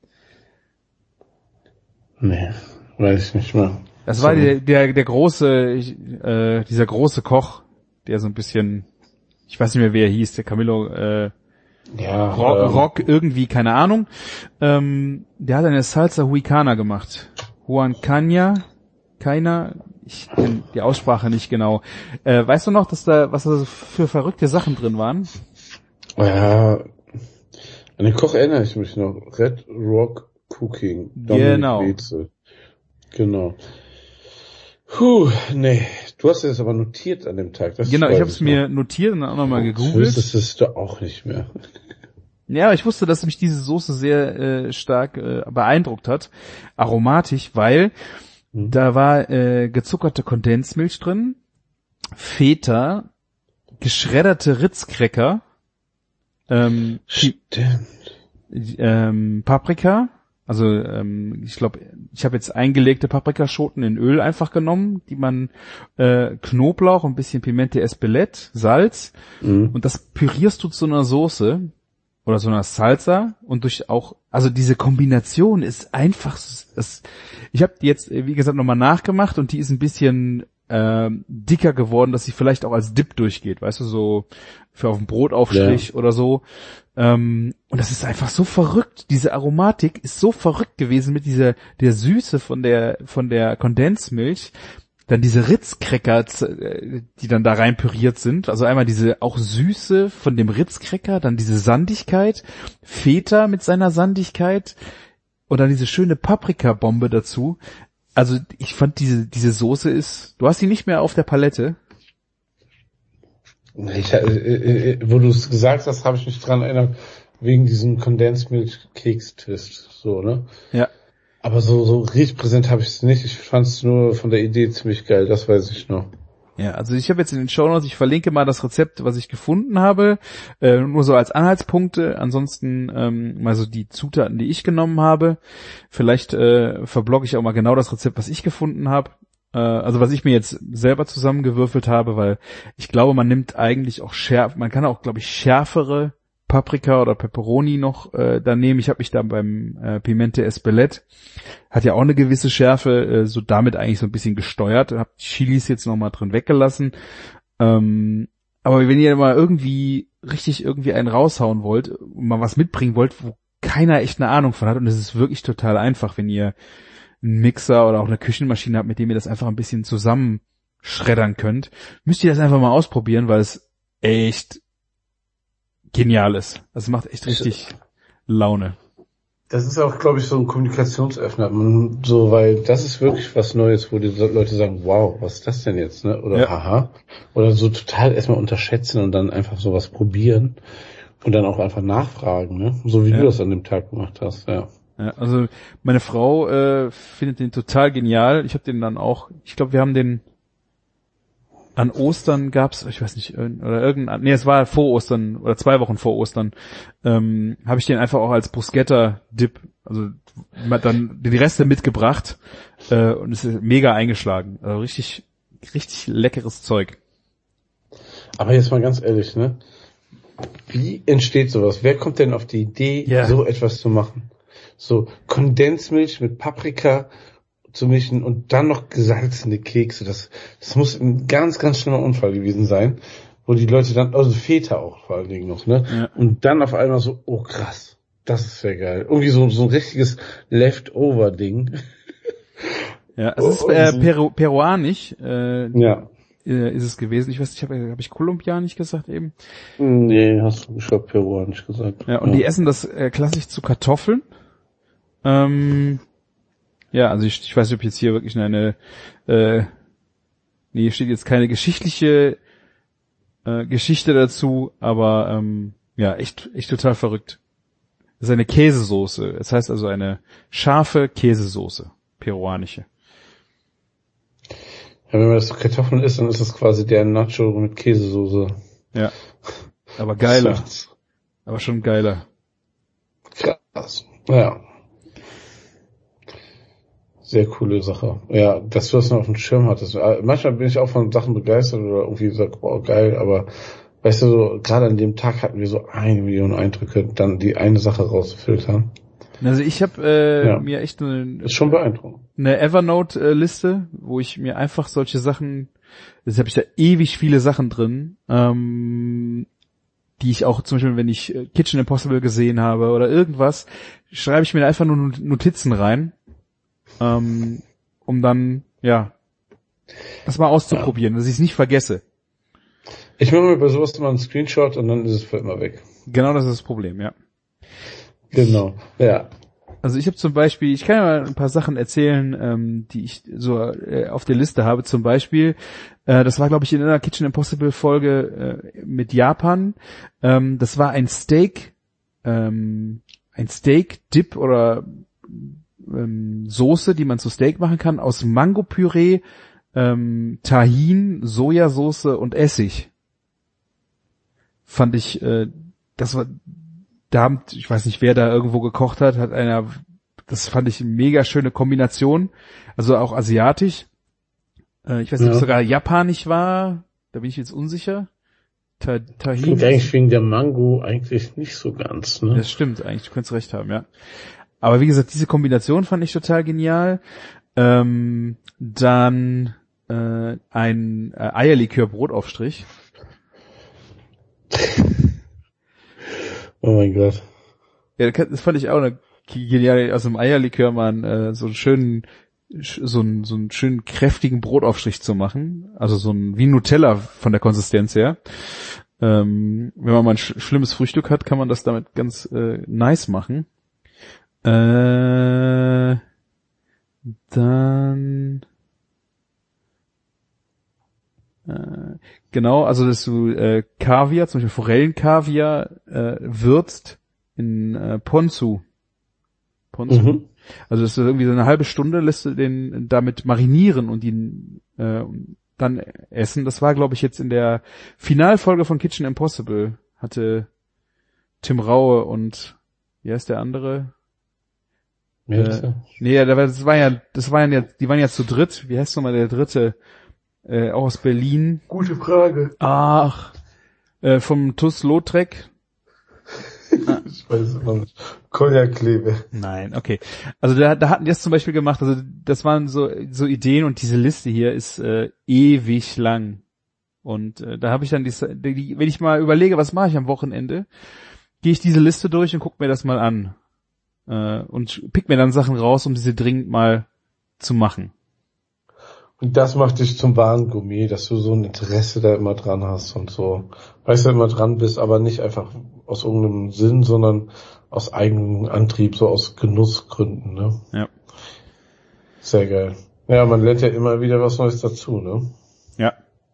Nee, weiß ich nicht mehr. Das war der, der, der große, äh, dieser große Koch, der so ein bisschen, ich weiß nicht mehr, wie er hieß, der Camillo, äh, ja, Rock, ähm, Rock irgendwie, keine Ahnung. Ähm, der hat eine Salsa Huicana gemacht. Juan Caña, keiner, ich kenne die Aussprache nicht genau. Äh, weißt du noch, dass da, was da für verrückte Sachen drin waren? Ja, an den Koch erinnere ich mich noch. Red Rock Cooking. Dominik Genau. Wietze. Genau. Puh, nee. Du hast es aber notiert an dem Tag. Das Genau, ich habe es mir notiert und dann auch nochmal gegoogelt. Du wüsstest es doch auch nicht mehr. Ja, ich wusste, dass mich diese Soße sehr äh, stark äh, beeindruckt hat, aromatisch, weil mhm. da war äh, gezuckerte Kondensmilch drin, Feta, geschredderte Ritzcracker, ähm, Stimmt. ähm, Paprika, also ähm, ich glaube, ich habe jetzt eingelegte Paprikaschoten in Öl einfach genommen, die man äh, Knoblauch, ein bisschen Pimente Espelette, Salz mhm. und das pürierst du zu einer Soße oder so einer Salsa und durch auch, also diese Kombination ist einfach, das, ich habe die jetzt, wie gesagt, nochmal nachgemacht und die ist ein bisschen äh, dicker geworden, dass sie vielleicht auch als Dip durchgeht, weißt du, so für auf dem Brotaufstrich ja. oder so. Ähm, und das ist einfach so verrückt, diese Aromatik ist so verrückt gewesen mit dieser, der Süße von der, von der Kondensmilch. Dann diese Ritzcracker, die dann da rein püriert sind. Also einmal diese auch Süße von dem Ritzcracker, dann diese Sandigkeit, Feta mit seiner Sandigkeit und dann diese schöne Paprikabombe dazu. Also ich fand diese diese Soße ist, du hast sie nicht mehr auf der Palette? Ich, äh, äh, wo du es gesagt hast, habe ich mich dran erinnert, wegen diesem Condensed Milk Keks Twist, so, ne? Ja. Aber so, so richtig präsent habe ich es nicht. Ich fand es nur von der Idee ziemlich geil, das weiß ich noch. Ja, also ich habe jetzt in den Shownotes, ich verlinke mal das Rezept, was ich gefunden habe, äh, nur so als Anhaltspunkte. Ansonsten ähm, mal so die Zutaten, die ich genommen habe. Vielleicht äh, verblogge ich auch mal genau das Rezept, was ich gefunden habe. Äh, also was ich mir jetzt selber zusammengewürfelt habe, weil ich glaube, man nimmt eigentlich auch schärf, man kann auch, glaube ich, schärfere Paprika oder Pepperoni noch äh, da nehmen. Ich habe mich da beim äh, Pimente Espelette, hat ja auch eine gewisse Schärfe, äh, so damit eigentlich so ein bisschen gesteuert. Hab die Chilis jetzt noch mal drin weggelassen. Ähm, aber wenn ihr mal irgendwie richtig irgendwie einen raushauen wollt und mal was mitbringen wollt, wo keiner echt eine Ahnung von hat, und es ist wirklich total einfach, wenn ihr einen Mixer oder auch eine Küchenmaschine habt, mit dem ihr das einfach ein bisschen zusammenschreddern könnt, müsst ihr das einfach mal ausprobieren, weil es echt genial ist. Das macht echt richtig Laune. Das ist auch, glaube ich, so ein Kommunikationsöffner, so, weil das ist wirklich was Neues, wo die Leute sagen, wow, was ist das denn jetzt, ne? Oder Ja. haha. Oder so total erstmal unterschätzen und dann einfach sowas probieren und dann auch einfach nachfragen, ne? So wie Ja. du das an dem Tag gemacht hast, ja. Ja, also meine Frau äh, findet den total genial. Ich habe den dann auch, ich glaube, wir haben den an Ostern gab's, ich weiß nicht, oder irgendein, nee, es war vor Ostern oder zwei Wochen vor Ostern, ähm, habe ich den einfach auch als Bruschetta-Dip, also dann die Reste mitgebracht äh, und es ist mega eingeschlagen. Also richtig, richtig leckeres Zeug. Aber jetzt mal ganz ehrlich, ne? Wie entsteht sowas? Wer kommt denn auf die Idee, Ja. so etwas zu machen? So Kondensmilch mit Paprika zu mischen und dann noch gesalzene Kekse. Das, das muss ein ganz, ganz schlimmer Unfall gewesen sein, wo die Leute dann, also Feta auch vor allen Dingen noch, ne? Ja. Und dann auf einmal so, oh krass, das ist ja geil. Irgendwie so, so ein richtiges Leftover-Ding. Ja, es ist äh, Peru, peruanisch, äh, Ja. äh, ist es gewesen. Ich weiß nicht, habe hab ich kolumbianisch gesagt eben? Nee, hast du, ich glaube, peruanisch gesagt. Ja, und ja. die essen das äh, klassisch zu Kartoffeln. Ähm, ja, also ich, ich weiß nicht, ob jetzt hier wirklich eine, äh, nee, hier steht jetzt keine geschichtliche äh, Geschichte dazu, aber ähm, ja, echt, echt total verrückt. Das ist eine Käsesoße. Das heißt also eine scharfe Käsesoße, peruanische. Ja, wenn man das so Kartoffeln isst, dann ist das quasi der Nacho mit Käsesoße. Ja, aber geiler. Aber schon geiler. Krass. Ja. Sehr coole Sache. Ja, dass du das noch auf dem Schirm hattest. Manchmal bin ich auch von Sachen begeistert oder irgendwie sag, boah, geil, aber weißt du, so, gerade an dem Tag hatten wir so eine Million Eindrücke, dann die eine Sache rauszufiltern. Also ich habe äh, Ja. mir echt eine, Ist schon beeindruckend. eine Evernote-Liste, wo ich mir einfach solche Sachen, jetzt habe ich da ewig viele Sachen drin, ähm, die ich auch zum Beispiel, wenn ich Kitchen Impossible gesehen habe oder irgendwas, schreibe ich mir einfach nur Notizen rein, ähm, um dann, ja, das mal auszuprobieren, ja. Dass ich es nicht vergesse. Ich mache mir bei sowas immer einen Screenshot und dann ist es für immer weg. Genau, das ist das Problem, ja. Genau, ja. Also ich habe zum Beispiel, ich kann ja mal ein paar Sachen erzählen, ähm, die ich so äh, auf der Liste habe. Zum Beispiel, äh, das war glaube ich in einer Kitchen Impossible Folge äh, mit Japan. Ähm, das war ein Steak, ähm, ein Steak Dip oder ähm, Soße, die man zu Steak machen kann, aus Mango-Püree, ähm, Tahin, Sojasauce und Essig. Fand ich, äh, das war, da haben, ich weiß nicht, wer da irgendwo gekocht hat, hat einer, das fand ich eine mega schöne Kombination, also auch asiatisch. Äh, ich weiß nicht, ja. Ob es sogar japanisch war, da bin ich jetzt unsicher. Ta- Tahin. Klingt eigentlich wegen der Mango eigentlich nicht so ganz, ne? Das stimmt, eigentlich, du könntest recht haben, ja. Aber wie gesagt, diese Kombination fand ich total genial. Ähm, dann äh, ein äh, Eierlikör-Brotaufstrich. Oh mein Gott. Ja, das fand ich auch eine geniale, aus dem Eierlikör mal äh, so einen schönen, so einen, so einen schönen kräftigen Brotaufstrich zu machen. Also so ein, wie Nutella von der Konsistenz her. Ähm, wenn man mal ein sch- schlimmes Frühstück hat, kann man das damit ganz äh, nice machen. Äh, dann, äh, Genau, also dass du äh, Kaviar, zum Beispiel Forellenkaviar, äh, würzt in äh, Ponzu. Ponzu. Mhm. Also das ist irgendwie so eine halbe Stunde, lässt du den damit marinieren und ihn äh, dann essen. Das war, glaube ich, jetzt in der Finalfolge von Kitchen Impossible. Hatte Tim Raue und wie heißt der andere? Äh, nee, das war ja, das waren ja, die waren ja zu dritt. Wie heißt nochmal der dritte? Äh, auch aus Berlin. Gute Frage. Ach, äh, vom T U S Lautrec. Ah. Ich weiß es immer nicht. Cognac-Klebe. Nein, okay. Also da, da hatten die das zum Beispiel gemacht. Also das waren so so Ideen und diese Liste hier ist äh, ewig lang. Und äh, da habe ich dann die, die, wenn ich mal überlege, was mache ich am Wochenende, gehe ich diese Liste durch und gucke mir das mal an äh, und pick mir dann Sachen raus, um diese dringend mal zu machen. Und das macht dich zum wahren Gourmet, dass du so ein Interesse da immer dran hast und so. Weißt du, immer dran bist, aber nicht einfach aus irgendeinem Sinn, sondern aus eigenem Antrieb, so aus Genussgründen, ne? Ja. Sehr geil. Ja, man lernt ja immer wieder was Neues dazu, ne? Ja.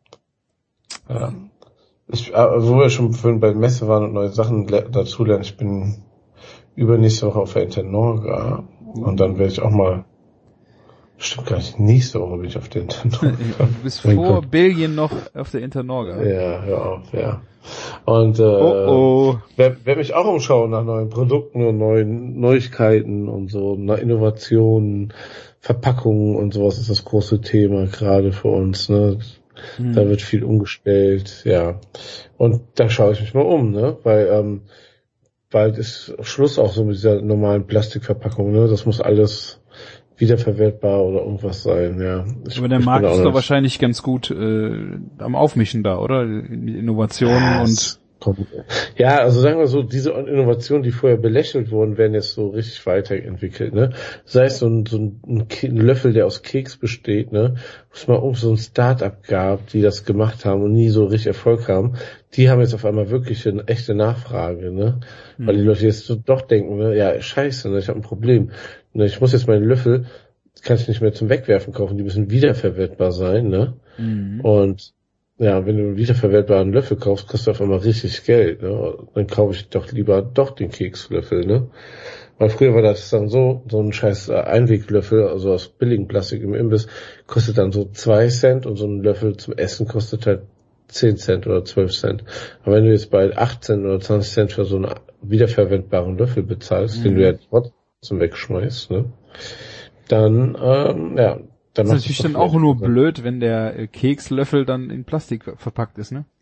Ja. Ich, wo wir schon vorhin bei Messe waren und neue Sachen le- dazu lernen, ich bin übernächste Woche auf der Internorga und dann werde ich auch mal Stimmt gar nicht. Nächste Woche bin ich auf der Internorga. Du bist vor Belgien noch auf der Internorga. Ja, hör auf, ja. Und äh, oh, oh. wer, wer mich auch umschauen nach neuen Produkten und neuen Neuigkeiten und so, nach Innovationen, Verpackungen und sowas ist das große Thema gerade für uns, ne? Hm. Da wird viel umgestellt, ja. Und da schaue ich mich mal um, ne? Weil ähm, bald ist Schluss auch so mit dieser normalen Plastikverpackung, ne? Das muss alles wiederverwertbar oder irgendwas sein, ja. Ich, Aber der Markt ist doch wahrscheinlich ganz gut äh, am Aufmischen da, oder? Innovationen ja, und... Ja, also sagen wir so, diese Innovationen, die vorher belächelt wurden, werden jetzt so richtig weiterentwickelt, ne? Sei es so ein, so ein, ein Löffel, der aus Keks besteht, ne? Wo es mal um so ein Start-up gab, die das gemacht haben und nie so richtig Erfolg haben. Die haben jetzt auf einmal wirklich eine echte Nachfrage, ne? Hm. Weil die Leute jetzt so doch denken, ne? Ja, scheiße, ne? Ich habe ein Problem. Ne? Ich muss jetzt meinen Löffel, kann ich nicht mehr zum Wegwerfen kaufen, die müssen wiederverwertbar sein, ne? Mhm. Und ja, wenn du einen wiederverwertbaren Löffel kaufst, kostet auf einmal richtig Geld, ne? Dann kaufe ich doch lieber doch den Kekslöffel, ne? Weil früher war das dann so, so ein scheiß Einweglöffel, also aus billigem Plastik im Imbiss, kostet dann so zwei Cent und so ein Löffel zum Essen kostet halt zehn Cent oder zwölf Cent. Aber wenn du jetzt bei achtzehn oder zwanzig Cent für so einen wiederverwendbaren Löffel bezahlst, mhm. den du ja trotzdem wegschmeißt, ne? Dann, ähm, ja, Das ist natürlich dann auch nur blöd, wenn der Kekslöffel dann in Plastik verpackt ist, ne?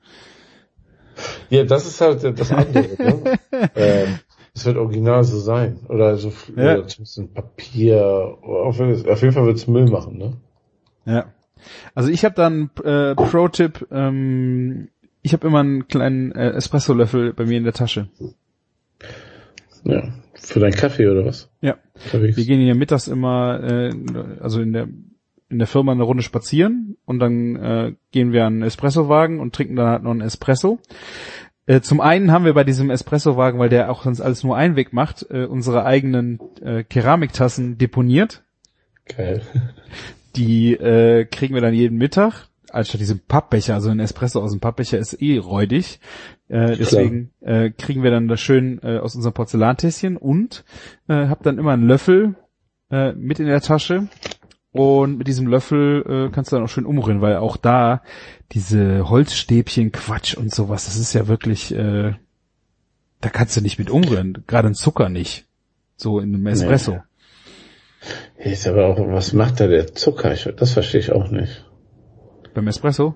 Ja, das ist halt das andere, ne? äh, es wird original so sein. Oder so ja. Oder zumindest ein Papier. Auf, auf jeden Fall wird es Müll machen, ne? Ja. Also ich habe dann äh, Pro-Tipp, ähm, ich habe immer einen kleinen äh, Espresso-Löffel bei mir in der Tasche. Ja. Für deinen Kaffee oder was? Ja. Unterwegs. Wir gehen hier mittags immer, äh, also in der in der Firma eine Runde spazieren und dann äh, gehen wir an einen Espressowagen und trinken dann halt noch einen Espresso. Äh, zum einen haben wir bei diesem Espressowagen, weil der auch sonst alles nur Einweg macht, äh, unsere eigenen äh, Keramiktassen deponiert. Geil. Die äh, kriegen wir dann jeden Mittag, anstatt diesem Pappbecher, also ein Espresso aus dem Pappbecher ist eh räudig. Äh, deswegen äh, kriegen wir dann das schön äh, aus unserem Porzellantässchen und äh, hab dann immer einen Löffel äh, mit in der Tasche. Und mit diesem Löffel äh, kannst du dann auch schön umrühren, weil auch da diese Holzstäbchen, Quatsch und sowas, das ist ja wirklich, äh, da kannst du nicht mit umrühren, gerade ein Zucker nicht, so in einem Espresso. Nee. Ist aber auch, was macht da der Zucker? Ich, das verstehe ich auch nicht. Beim Espresso?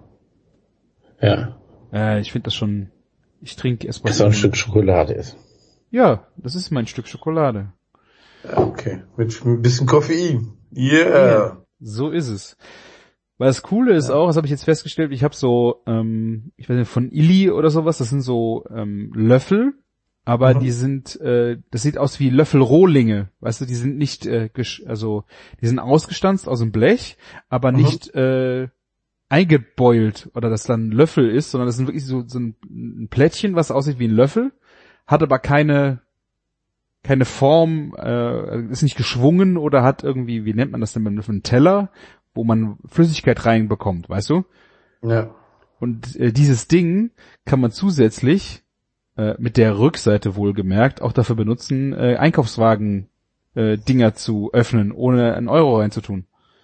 Ja. Äh, ich finde das schon, ich trinke Espresso. Das ist auch ein Stück Schokolade ist. Ja, das ist mein Stück Schokolade. Okay, mit ein bisschen Koffein. Yeah. Ja, so ist es. Weil das Coole ist ja. auch, das habe ich jetzt festgestellt, ich habe so, ähm, ich weiß nicht, von Illy oder sowas, das sind so ähm, Löffel, aber mhm. die sind, äh, das sieht aus wie Löffelrohlinge, weißt du, die sind nicht, äh, gesch- also die sind ausgestanzt aus dem Blech, aber mhm. nicht äh, eingebeult oder dass dann ein Löffel ist, sondern das sind wirklich so, so ein, ein Plättchen, was aussieht wie ein Löffel, hat aber keine keine Form, äh, ist nicht geschwungen oder hat irgendwie, wie nennt man das denn beim Löffel, einen Teller, wo man Flüssigkeit reinbekommt, weißt du? Ja. Und äh, dieses Ding kann man zusätzlich äh, mit der Rückseite wohlgemerkt auch dafür benutzen, äh, Einkaufswagen äh, Dinger zu öffnen, ohne einen Euro reinzutun.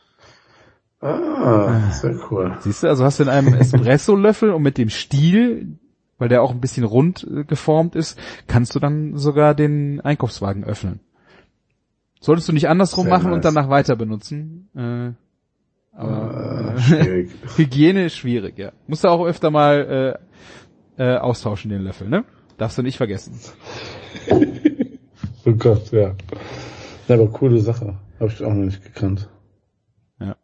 Ah, sehr cool. Siehst du, also hast du in einem Espresso-Löffel und mit dem Stiel, weil der auch ein bisschen rund äh, geformt ist, kannst du dann sogar den Einkaufswagen öffnen. Solltest du nicht andersrum Sehr machen nice. und danach weiter benutzen. Äh, aber Ah, schwierig. Hygiene ist schwierig, ja. Musst du auch öfter mal äh, äh, austauschen, den Löffel, ne? Darfst du nicht vergessen. Oh Gott, ja. Ja, aber coole Sache. Habe ich auch noch nicht gekannt. Ja.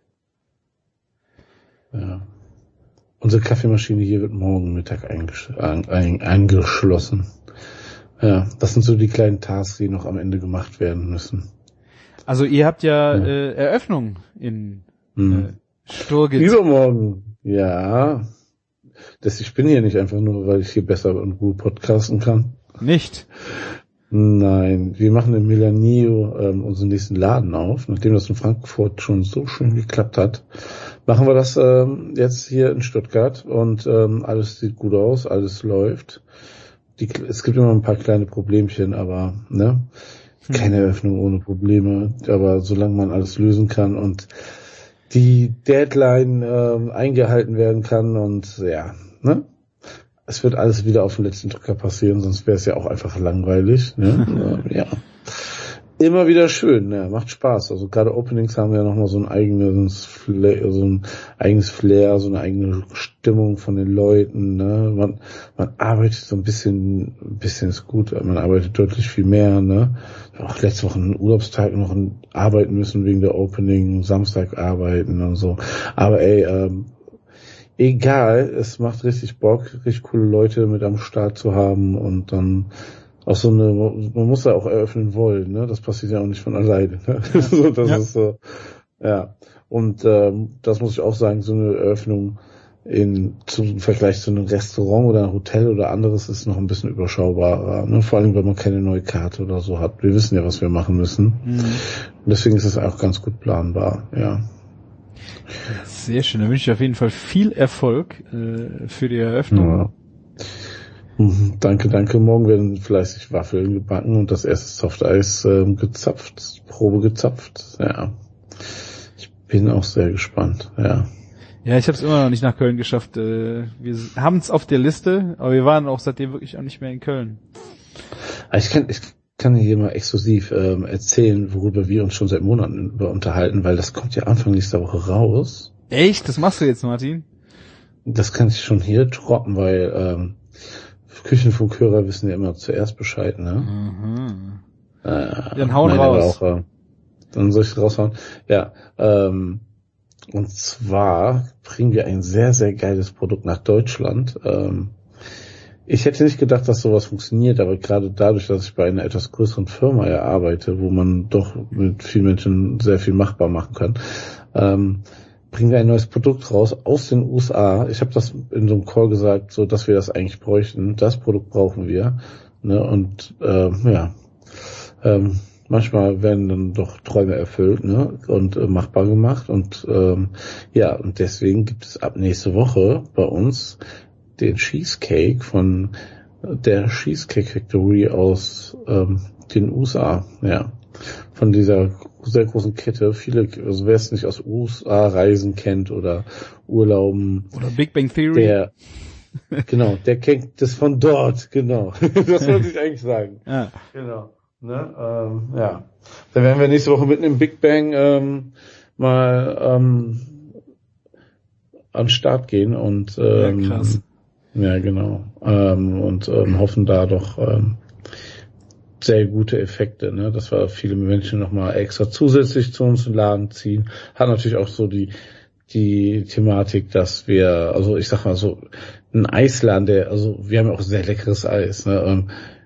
Ja. Unsere Kaffeemaschine hier wird morgen Mittag eingesch- ein, ein, eingeschlossen. Ja, das sind so die kleinen Tasks, die noch am Ende gemacht werden müssen. Also ihr habt ja, Ja. Äh, Eröffnung in Hm. äh, Sturgitz. Übermorgen, ja. Das, ich bin hier nicht einfach nur, weil ich hier besser und gut podcasten kann. Nicht. Nein, wir machen in Milanio ähm, unseren nächsten Laden auf. Nachdem das in Frankfurt schon so schön geklappt hat, machen wir das ähm, jetzt hier in Stuttgart und ähm, alles sieht gut aus, alles läuft. Die, es gibt immer ein paar kleine Problemchen, aber ne, keine Eröffnung ohne Probleme. Aber solange man alles lösen kann und die Deadline ähm, eingehalten werden kann und ja, ne? Es wird alles wieder auf den letzten Drücker passieren, sonst wäre es ja auch einfach langweilig. Ne? Ja. Immer wieder schön, ne? Macht Spaß. Also gerade Openings haben ja nochmal so ein eigenes Flair, so ein eigenes Flair, so eine eigene Stimmung von den Leuten. Ne? Man, man arbeitet so ein bisschen, ein bisschen ist gut, man arbeitet deutlich viel mehr. Ne? Auch letzte Woche einen Urlaubstag noch arbeiten müssen wegen der Opening, Samstag arbeiten und so. Aber ey, ähm, egal, es macht richtig Bock, richtig coole Leute mit am Start zu haben und dann auch so eine, man muss ja auch eröffnen wollen, ne? Das passiert ja auch nicht von alleine. Ne? Ja. So, das Ja. ist so, ja. Und ähm, das muss ich auch sagen, so eine Eröffnung in zum Vergleich zu einem Restaurant oder einem Hotel oder anderes ist noch ein bisschen überschaubarer, ne? Vor allem, wenn man keine neue Karte oder so hat. Wir wissen ja, was wir machen müssen. Mhm. Und deswegen ist es auch ganz gut planbar, ja. Sehr schön, da wünsche ich auf jeden Fall viel Erfolg äh, für die Eröffnung. Ja. Mhm, danke, danke. Morgen werden fleißig Waffeln gebacken und das erste Softeis ähm, gezapft, Probe gezapft. Ja, ich bin auch sehr gespannt. Ja, ja, ich habe es immer noch nicht nach Köln geschafft. Äh, wir haben es auf der Liste, aber wir waren auch seitdem wirklich auch nicht mehr in Köln. Ich kann, ich kann hier mal exklusiv ähm, erzählen, worüber wir uns schon seit Monaten unterhalten, weil das kommt ja Anfang nächster Woche raus. Echt? Das machst du jetzt, Martin? Das kann ich schon hier droppen, weil ähm, Küchenfunkhörer wissen ja immer zuerst Bescheid, ne? Mhm. Äh, Dann hauen raus. Raucher. Dann soll ich raushauen. Ja, ähm, und zwar bringen wir ein sehr, sehr geiles Produkt nach Deutschland. Ähm, ich hätte nicht gedacht, dass sowas funktioniert, aber gerade dadurch, dass ich bei einer etwas größeren Firma ja arbeite, wo man doch mit vielen Menschen sehr viel machbar machen kann, ähm, bringen wir ein neues Produkt raus aus den U S A. Ich habe das in so einem Call gesagt, so dass wir das eigentlich bräuchten. Das Produkt brauchen wir. Ne? Und äh, ja, ähm, manchmal werden dann doch Träume erfüllt, ne? Und äh, machbar gemacht. Und ähm, ja, und deswegen gibt es ab nächste Woche bei uns den Cheesecake von der Cheesecake Factory aus ähm, den U S A. Ja, von dieser sehr großen Kette. Viele, also wer es nicht aus U S A Reisen kennt oder Urlauben. Oder Big Bang Theory. Der, genau, der kennt das von dort, genau. Das wollte ich eigentlich sagen. Ja. Genau. Ne, ähm, ja. Dann werden wir nächste Woche mitten im Big Bang ähm, mal ähm, an den Start gehen und ähm, ja, krass. Ja, genau. Ähm, und ähm, hoffen da doch ähm, sehr gute Effekte, ne? Dass wir viele Menschen nochmal extra zusätzlich zu uns in den Laden ziehen. Hat natürlich auch so die die Thematik, dass wir, also ich sag mal so, ein Eisladen, der, also wir haben ja auch sehr leckeres Eis, ne? Ähm,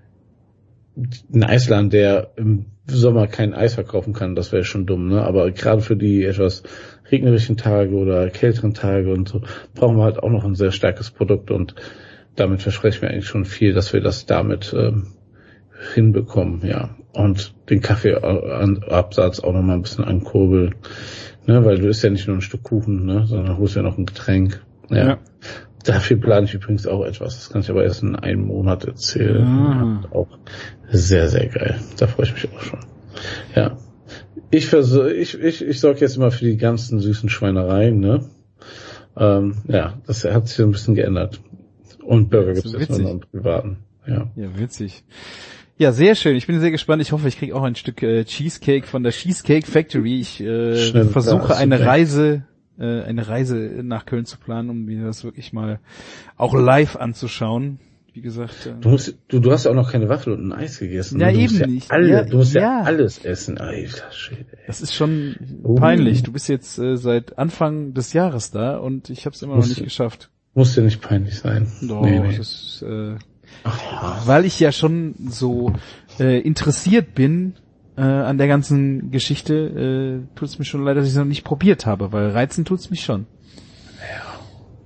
ein Eisladen, der im Sommer kein Eis verkaufen kann, das wäre schon dumm, ne? Aber gerade für die etwas regnerischen Tage oder kälteren Tage und so brauchen wir halt auch noch ein sehr starkes Produkt und damit versprechen wir eigentlich schon viel, dass wir das damit ähm, hinbekommen, ja. Und den Kaffeeabsatz auch noch mal ein bisschen ankurbeln, ne? Weil du isst ja nicht nur ein Stück Kuchen, ne? Sondern holst ja noch ein Getränk, ja. ja. Dafür plane ich übrigens auch etwas. Das kann ich aber erst in einem Monat erzählen. Ah. Auch sehr, sehr geil. Da freue ich mich auch schon. Ja. Ich versuche, ich, ich, ich sorge jetzt immer für die ganzen süßen Schweinereien, ne? Ähm, ja, das hat sich ein bisschen geändert. Und Burger gibt es jetzt nur noch im Privaten. Ja. Ja, witzig. Ja, sehr schön. Ich bin sehr gespannt. Ich hoffe, ich kriege auch ein Stück äh, Cheesecake von der Cheesecake Factory. Ich äh, versuche ja, eine Reise, äh, eine Reise nach Köln zu planen, um mir das wirklich mal auch live anzuschauen. Wie gesagt. Äh, du musst, du, du hast ja auch noch keine Waffel und ein Eis gegessen. Ja, du eben ja nicht. Alle, ja, du musst ja. ja alles essen. Alter Schwede, ey. Das ist schon uh. peinlich. Du bist jetzt äh, seit Anfang des Jahres da und ich habe es immer muss, noch nicht geschafft. Muss dir nicht peinlich sein. Doch, nee, nee. das ist, äh, weil ich ja schon so äh, interessiert bin äh, an der ganzen Geschichte, äh, tut es mir schon leid, dass ich es noch nicht probiert habe, weil reizen tut's mich schon. Ja.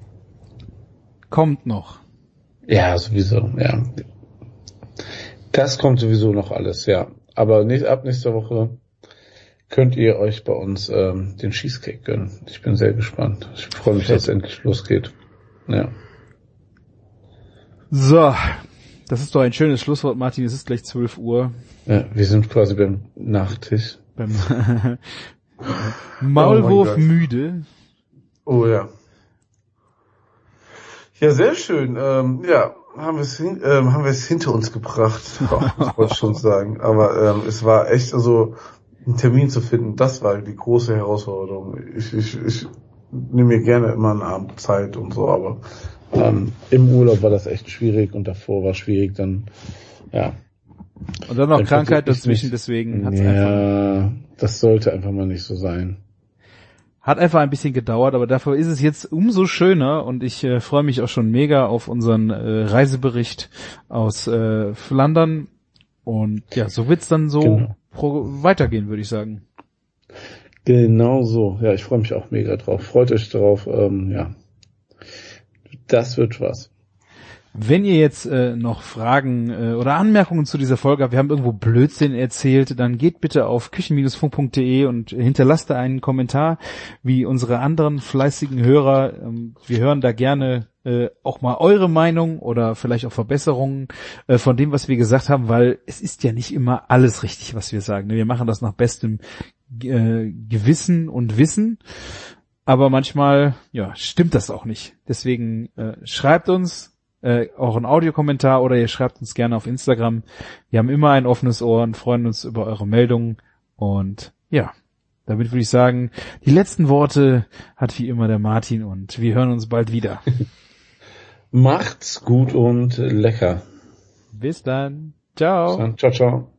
Kommt noch. Ja, sowieso, ja. Das kommt sowieso noch alles, ja. Aber nicht, ab nächster Woche könnt ihr euch bei uns ähm, den Cheesecake gönnen. Ich bin sehr gespannt. Ich freue mich, dass es endlich losgeht. Ja. So, das ist doch ein schönes Schlusswort, Martin. Es ist gleich zwölf Uhr. Ja, wir sind quasi beim Nachtisch. Beim Maulwurf oh müde. Oh ja. Ja, sehr schön. Ähm, ja, haben wir es hin, ähm, haben wir es hinter uns gebracht. Oh, das wollte ich schon sagen. Aber ähm, es war echt, also einen Termin zu finden, das war die große Herausforderung. Ich, ich, ich nehme mir gerne immer einen Abend Zeit und so, aber ähm, im Urlaub war das echt schwierig und davor war schwierig, dann ja. Und dann noch dann Krankheit dazwischen, nicht, deswegen hat's ja, einfach... Ja, das sollte einfach mal nicht so sein. Hat einfach ein bisschen gedauert, aber dafür ist es jetzt umso schöner und ich äh, freue mich auch schon mega auf unseren äh, Reisebericht aus äh, Flandern und ja, so wird's dann so genau. pro- weitergehen, würde ich sagen. Genau so, ja, ich freue mich auch mega drauf. Freut euch drauf, ähm, ja. Das wird was. Wenn ihr jetzt äh, noch Fragen äh, oder Anmerkungen zu dieser Folge habt, wir haben irgendwo Blödsinn erzählt, dann geht bitte auf küchen Bindestrich funk punkt de und hinterlasst da einen Kommentar, wie unsere anderen fleißigen Hörer. Ähm, wir hören da gerne äh, auch mal eure Meinung oder vielleicht auch Verbesserungen äh, von dem, was wir gesagt haben, weil es ist ja nicht immer alles richtig, was wir sagen. Wir machen das nach bestem äh, Gewissen und Wissen. Aber manchmal, ja, stimmt das auch nicht. Deswegen äh, schreibt uns äh, auch einen Audiokommentar oder ihr schreibt uns gerne auf Instagram. Wir haben immer ein offenes Ohr und freuen uns über eure Meldungen. Und ja, damit würde ich sagen, die letzten Worte hat wie immer der Martin und wir hören uns bald wieder. Macht's gut und lecker. Bis dann. Ciao. Bis dann. Ciao, ciao.